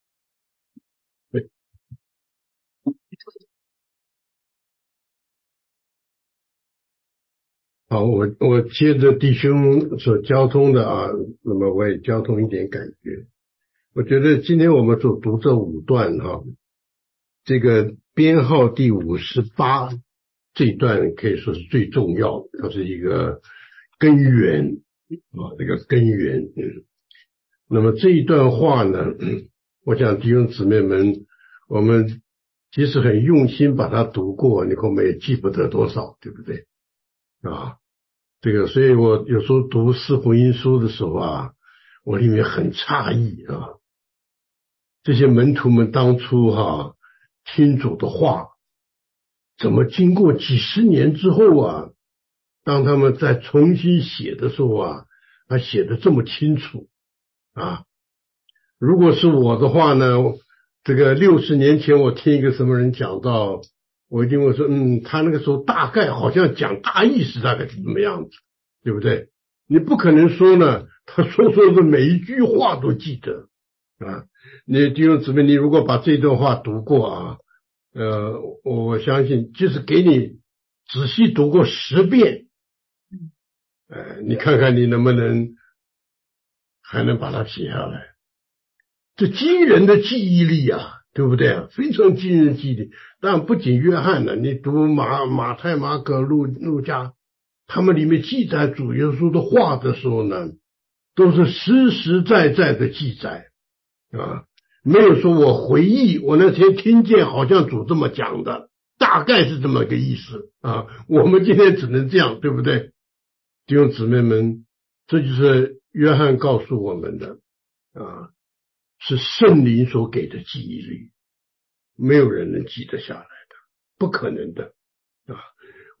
[SPEAKER 2] 好，我我接着弟兄所交通的啊，那么我也交通一点感觉。我觉得今天我们所读这五段哈、啊，这个编号第五十八这一段可以说是最重要的，它是一个根源啊，这个根源。嗯，那么这一段话呢，我想弟兄姊妹们，我们即使很用心把它读过，你恐怕也记不得多少，对不对啊？这个，所以我有时候读四福音书的时候啊，我里面很诧异啊，这些门徒们当初哈、啊、听主的话，怎么经过几十年之后啊，当他们再重新写的时候啊，他写的这么清楚啊。如果是我的话呢，这个六十年前我听一个什么人讲到，我一定会说，嗯，他那个时候大概好像讲大意是大概是怎么样子，对不对？你不可能说呢，他说说的每一句话都记得啊。你弟兄姊妹，你如果把这段话读过啊，呃，我相信就是给你仔细读过十遍，呃，你看看你能不能还能把它写下来。这惊人的记忆力啊，对不对？非常惊人的记忆力。但不仅约翰呢，你读马马太、马可、路路加，他们里面记载主耶稣的话的时候呢，都是实实在在的记载啊，没有说我回忆我那天听见好像主这么讲的，大概是这么个意思啊。我们今天只能这样，对不对？弟兄姊妹们，这就是约翰告诉我们的啊。是圣灵所给的记忆力，没有人能记得下来的，不可能的啊！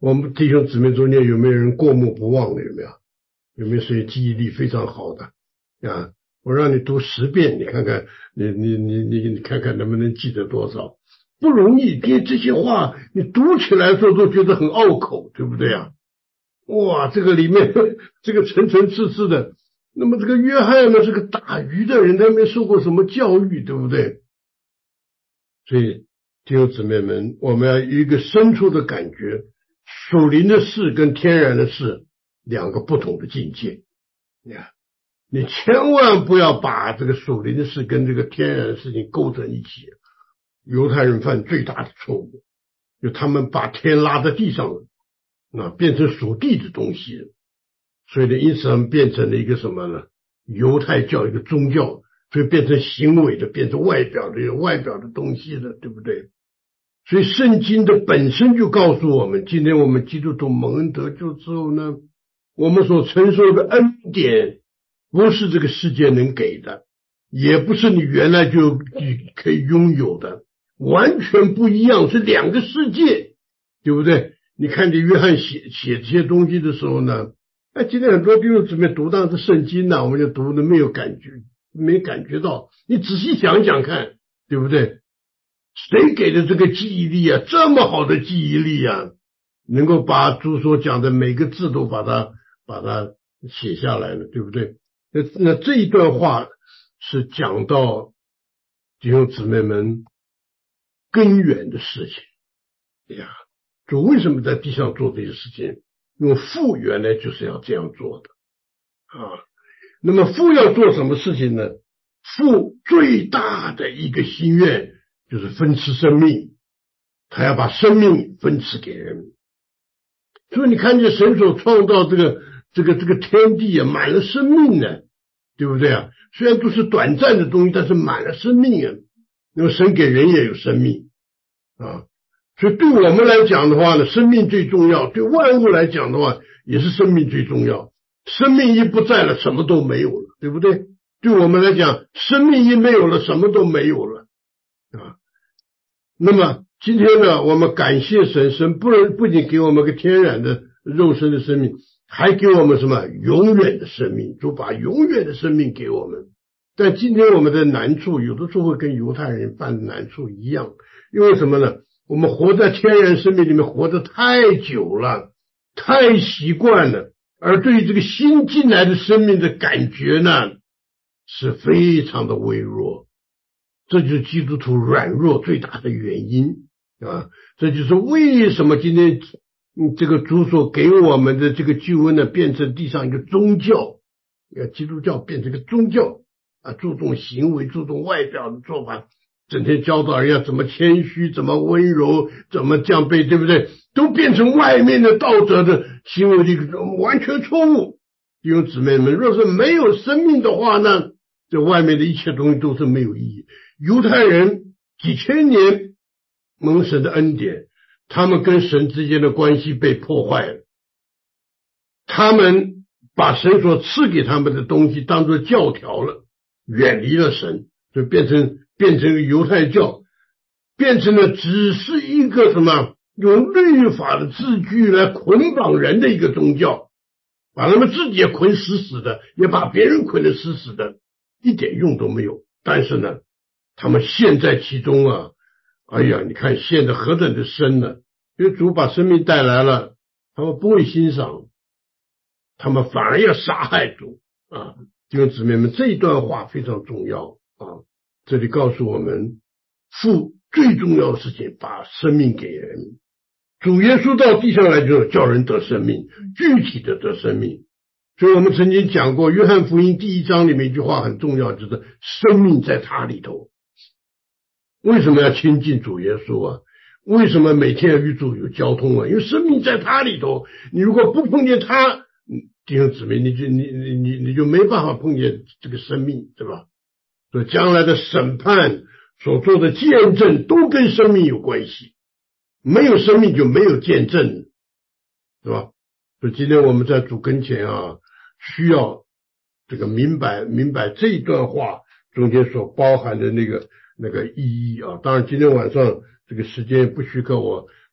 [SPEAKER 6] 我们弟兄姊妹中间有没有人过目不忘的？有没有？有没有谁记忆力非常好的啊？我让你读十遍，你看看，你你你你你看看能不能记得多少？不容易，因为这些话你读起来的时候都觉得很拗口，对不对啊？哇，这个里面这个层层次次的。那么这个约翰呢是个打鱼的人，他没受过什么教育，对不对？所以弟兄姊妹们，我们要有一个深处的感觉，属灵的事跟天然的事两个不同的境界。你千万不要把这个属灵的事跟这个天然的事情构成一起。犹太人犯最大的错误，就他们把天拉在地上了，啊，变成属地的东西了。所以呢，因此他们变成了一个什么呢？犹太教一个宗教，所以变成行为的，变成外表的外表的东西了，对不对？所以圣经的本身就告诉我们，今天我们基督徒蒙恩得救之后呢，我们所承受的恩典不是这个世界能给的，也不是你原来就可以拥有的，完全不一样，是两个世界，对不对？你看见约翰写写这些东西的时候呢，哎，今天很多弟兄姊妹读到的圣经呢、啊，我们就读的没有感觉，没感觉到。你仔细想想看，对不对？谁给的这个记忆力啊？这么好的记忆力啊，能够把主所讲的每个字都把它把它写下来了，对不对？那那这一段话是讲到弟兄姊妹们根源的事情。哎呀，主为什么在地上做这些事情？因为父原来就是要这样做的啊。那么父要做什么事情呢？父最大的一个心愿就是分赐生命，他要把生命分赐给人。所以你看见神所创造这个这个这个天地啊，满了生命呢，对不对啊？虽然都是短暂的东西，但是满了生命啊。因为神给人也有生命啊。所以对我们来讲的话呢，生命最重要；对万物来讲的话，也是生命最重要。生命一不在了，什么都没有了，对不对？对我们来讲，生命一没有了，什么都没有了啊。那么今天呢，我们感谢神，神不能不仅给我们个天然的肉身的生命，还给我们什么永远的生命，就把永远的生命给我们。但今天我们的难处，有的时候会跟犹太人犯的难处一样，因为什么呢？我们活在天然生命里面活得太久了，太习惯了，而对于这个新进来的生命的感觉呢，是非常的微弱。这就是基督徒软弱最大的原因啊！这就是为什么今天这个主所给我们的这个救恩呢，变成地上一个宗教，基督教变成一个宗教啊，注重行为，注重外表的做法。整天教导人家怎么谦虚，怎么温柔，怎么降卑，对不对？都变成外面的道德的行为的一个完全错误。弟兄姊妹们，若是没有生命的话呢，这外面的一切东西都是没有意义。犹太人几千年蒙神的恩典，他们跟神之间的关系被破坏了，他们把神所赐给他们的东西当作教条了，远离了神，就变成变成个犹太教，变成了只是一个什么用律法的字句来捆绑人的一个宗教，把他们自己也捆死死的，也把别人捆得死死的，一点用都没有。但是呢，他们陷在其中啊，哎呀，你看陷得何等的深呢？因为主把生命带来了，他们不会欣赏，他们反而要杀害主啊！弟兄姊妹们，这一段话非常重要啊！这里告诉我们，父最重要的事情，把生命给人。主耶稣到地上来就是叫人得生命，具体的得生命。所以我们曾经讲过，约翰福音第一章里面一句话很重要，就是生命在他里头。为什么要亲近主耶稣啊？为什么每天要与主有交通啊？因为生命在他里头。你如果不碰见他，弟兄姊妹，你就你你你你就没办法碰见这个生命，对吧？所以将来的审判所做的见证都跟生命有关系，没有生命就没有见证，是吧？所以今天我们在主跟前啊，需要这个明白明白这一段话中间所包含的那个那个意义啊。当然今天晚上这个时间不许可我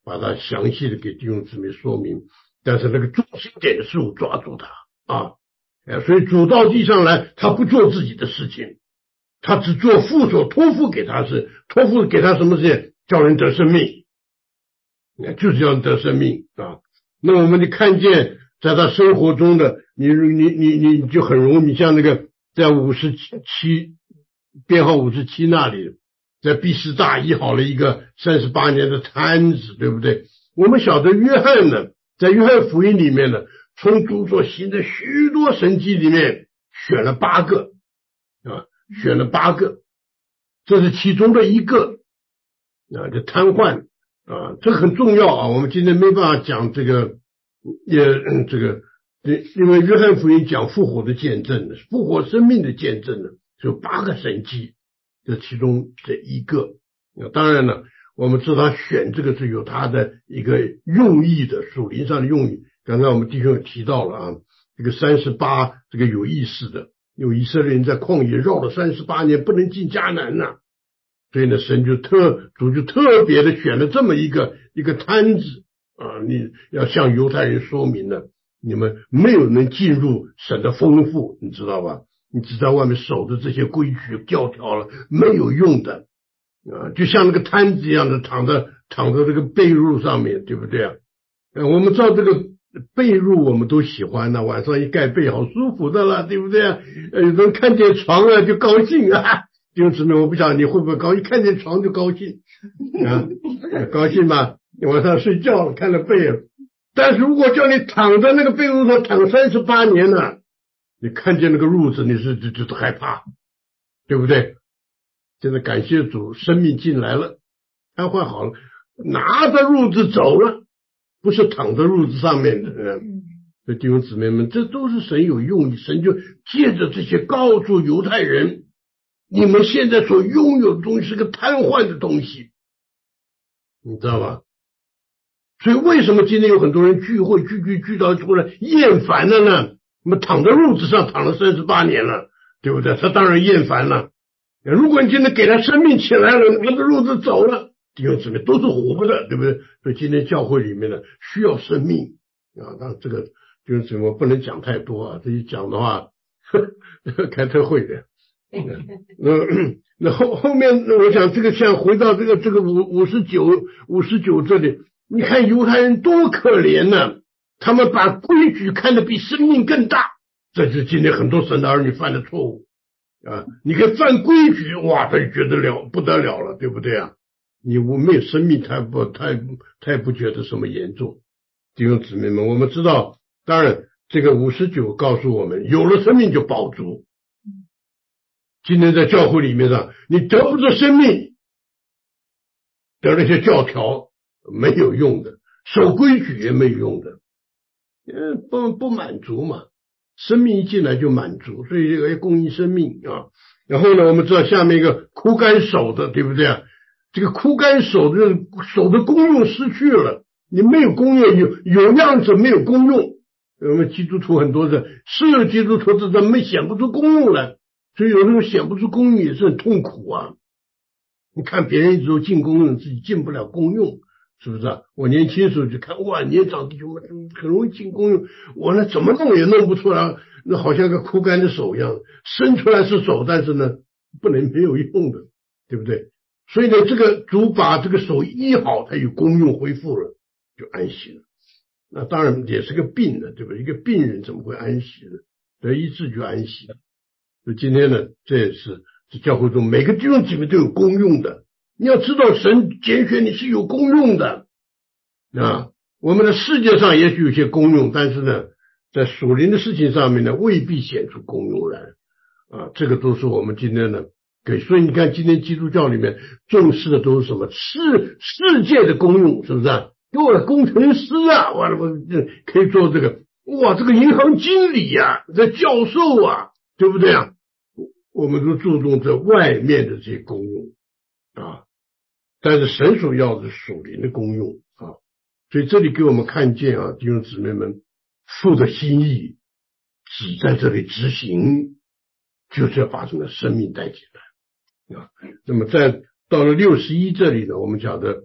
[SPEAKER 6] 把它详细的给弟兄姊妹说明，但是那个中心点的事物抓住他啊，所以主到地上来，他不做自己的事情，他只做父所托付给他事，托付给他什么事情？叫人得生命，就是叫人得生命啊。那我们就看见在他生活中的，你你你你就很容易，你像那个在五十七编号五十七那里，在毕士大医好了一个三十八年的瘫子，对不对？我们晓得约翰呢，在约翰福音里面呢，从主所行的许多神迹里面选了八个啊，选了八个，这是其中的一个啊，这瘫痪啊，这很重要啊。我们今天没办法讲这个，也这个，因为约翰福音讲复活的见证，复活生命的见证呢，有八个神迹，这其中这一个。当然了，我们知道他选这个是有他的一个用意的，属灵上的用意。刚才我们弟兄也提到了啊，这个三十八这个有意思的，有以色列人在旷野绕了三十八年不能进迦南呐，所以呢，神就特主就特别的选了这么一个一个摊子啊，你要向犹太人说明了，你们没有能进入神的丰富，你知道吧？你只在外面守着这些规矩教条了，没有用的啊，就像那个摊子一样的躺在躺在这个被褥上面，对不对啊？呃，我们知道这个被褥我们都喜欢的，晚上一盖被好舒服的了，对不对啊？呃，有人看见床了就高兴啊。弟兄姊妹，我不晓得你会不会高兴，看见床就高兴啊，高兴吧？晚上睡觉了看了被了，但是如果叫你躺在那个被褥上躺三十八年了，你看见那个褥子，你是就就是害怕，对不对？现在感谢主，生命进来了，瘫痪好了，拿着褥子走了，不是躺在褥子上面的。嗯，所以弟兄姊妹们，这都是神有用意，神就借着这些告诉犹太人，你们现在所拥有的东西是个瘫痪的东西，你知道吧？所以为什么今天有很多人聚会聚聚聚到出来厌烦了呢？那么躺在褥子上躺了三十八年了，对不对？他当然厌烦了。如果你今天给他生命起来了，拿着褥子走了，弟兄姊妹都是活的，对不对？所以今天教会里面呢需要生命啊，当然这个弟兄姊妹我不能讲太多啊，这一讲的话呵开特会的。那那后后面我想这个像回到这个这个五五十九五十九这里，你看犹太人多可怜呢、啊，他们把规矩看得比生命更大，这是今天很多神的儿女犯的错误啊！你可以犯规矩，哇，他就觉得了不得了了，对不对啊？你我没有生命，他不他他也不觉得什么严重。弟兄姊妹们，我们知道，当然这个五十九告诉我们，有了生命就饱足。今天在教会里面上，你得不着生命，得那些教条没有用的，守规矩也没有用的，呃，不不满足嘛，生命一进来就满足，所以这个要供应生命啊。然后呢，我们知道下面一个枯干手的，对不对啊？这个枯干手的手的功用失去了，你没有功用，有有样子没有功用。我们基督徒很多的是基督徒，怎么显不出功用来？所以有时候显不出功用也是很痛苦啊！你看别人一直都进功用，自己进不了功用，是不是啊？我年轻的时候就看，哇，年长弟兄们很容易进功用，我呢怎么弄也弄不出来，那好像个枯干的手一样，伸出来是手，但是呢不能没有用的，对不对？所以呢，这个主把这个手医好，他有功用恢复了，就安息了。那当然也是个病的，对不对？一个病人怎么会安息呢？得医治就安息了。所以今天呢，这也是这教会中每个弟兄姊妹都有功用的。你要知道，神拣选你是有功用的啊。我们的世界上也许有些功用，但是呢，在属灵的事情上面呢，未必显出功用来啊。这个都是我们今天呢给。所以你看，今天基督教里面重视的都是什么？世世界的功用，是不是啊？哇，工程师啊，哇，我可以做这个，哇，这个银行经理啊，这教授啊，对不对啊？我们都注重这外面的这些功用啊，但是神所要的属灵的功用啊，所以这里给我们看见啊，弟兄姊妹们，父的心意只在这里执行，就是要把这个生命带进来啊。那么在到了六十一这里呢，我们讲的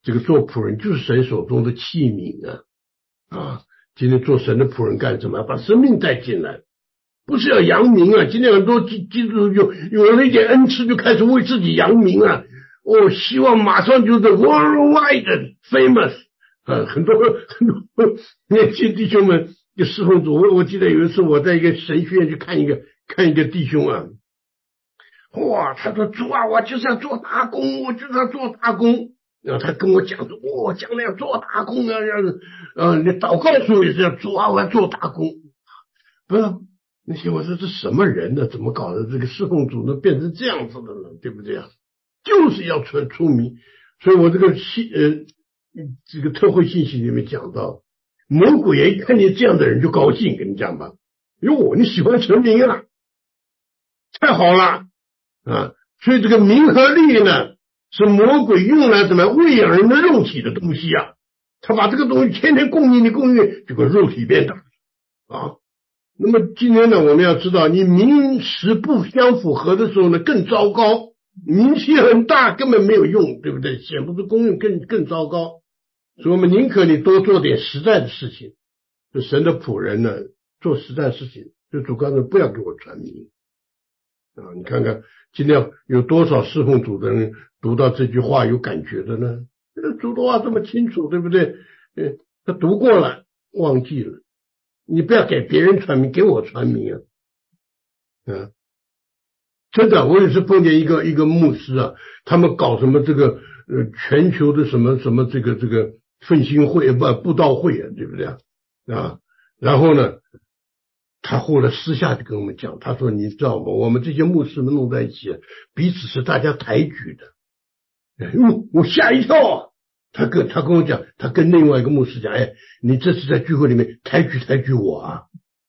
[SPEAKER 6] 这个做仆人就是神手中的器皿啊啊！今天做神的仆人干什么？把生命带进来，不是要扬名啊！今天很多基基督徒就有了一点恩赐，就开始为自己扬名啊！我、哦、希望马上就是 worldwide famous 啊！很多很多年轻弟兄们就侍奉主。我我记得有一次我在一个神学院去看一个看一个弟兄啊，哇，他说主啊，我就是要做大工，我就是要做大工。然后他跟我讲说，我将来要做大工啊，要呃，你祷告的时候也是要主啊，我要做大工。不是那些我说这什么人呢？怎么搞的？这个侍奉主呢变成这样子的呢？对不对啊？就是要出出名。所以我这个信呃这个特会信息里面讲到，魔鬼也一看见这样的人就高兴，跟你讲吧，哟，你喜欢成名啊，太好了啊！所以这个名和利呢，是魔鬼用来怎么喂养人的肉体的东西啊，他把这个东西天天供应你供应你，这个肉体变大啊。那么今天呢，我们要知道，你名实不相符合的时候呢，更糟糕。名气很大，根本没有用，对不对？显不出功用，更更糟糕。所以我们宁可你多做点实在的事情。就神的仆人呢，做实在事情，就主告诉不要给我传名啊！你看看今天有多少侍奉主的人读到这句话有感觉的呢？主的话这么清楚，对不对？嗯，他读过了，忘记了。你不要给别人传名，给我传名啊！啊，真的，我也是碰见一个一个牧师啊，他们搞什么这个呃全球的什么什么这个这个奋兴会不布道会啊，对不对啊？啊，然后呢，他后来私下就跟我们讲，他说你知道吗？我们这些牧师们弄在一起，彼此是大家抬举的。哎呦，我吓一跳啊！他跟他跟我讲，他跟另外一个牧师讲，哎，你这次在聚会里面抬举抬举我啊！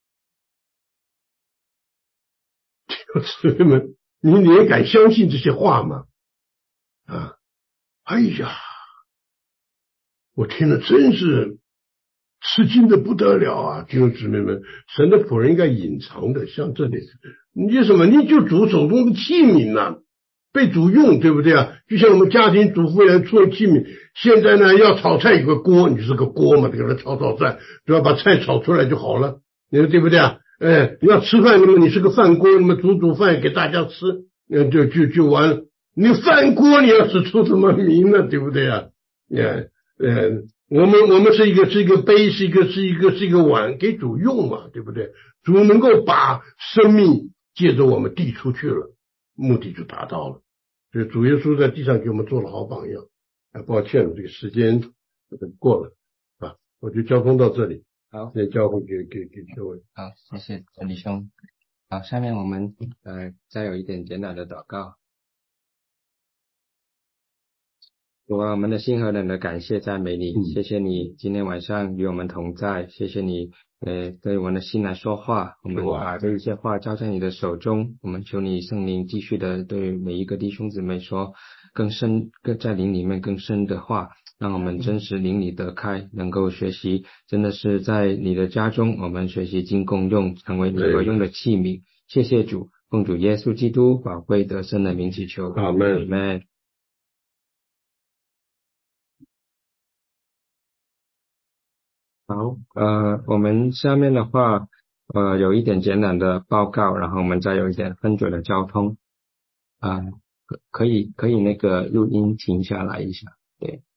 [SPEAKER 6] 弟兄们，你你也敢相信这些话吗？啊，哎呀，我听了真是吃惊的不得了啊！弟兄姊妹们，神的仆人应该隐藏的，像这里，你什么？你就主手中的器皿呐、啊，被主用，对不对啊？就像我们家庭主妇人做器皿，现在呢要炒菜有个锅，你就是个锅嘛，给它炒炒菜，对吧？把菜炒出来就好了，你说对不对啊？哎，你要吃饭，那么你是个饭锅，那么煮煮饭给大家吃，呃，就就就完了。你饭锅你要是出什么名呢，对不对啊？呃呃，我们我们是一个是一个杯，是一个是一个是一个碗，给主用嘛，对不对？主能够把生命借着我们递出去了，目的就达到了。所以主耶稣在地上给我们做了好榜样。啊，抱歉了，这个时间过了啊，我就交通到这里。
[SPEAKER 5] 好，
[SPEAKER 6] 再交回给给给各位。
[SPEAKER 5] 好，谢谢陈弟兄。好，下面我们呃再有一点简短的祷告。主啊，我们的心和人的感谢赞美你，
[SPEAKER 6] 嗯、
[SPEAKER 5] 谢谢你今天晚上与我们同在，谢谢你呃对我们的心来说话，我们把这一些话交在你的手中，我们求你圣灵继续的对每一个弟兄姊妹说更深更在灵里面更深的话，让我们真实灵里得开，能够学习真的是在你的家中，我们学习经功用，成为你所用的器皿。谢谢主，奉主耶稣基督宝贵得胜的名祈求，
[SPEAKER 6] 阿们
[SPEAKER 5] 阿们。好，呃，我们下面的话，呃，有一点简短的报告，然后我们再有一点分组的交通，啊、呃，可以可以那个录音停下来一下，对。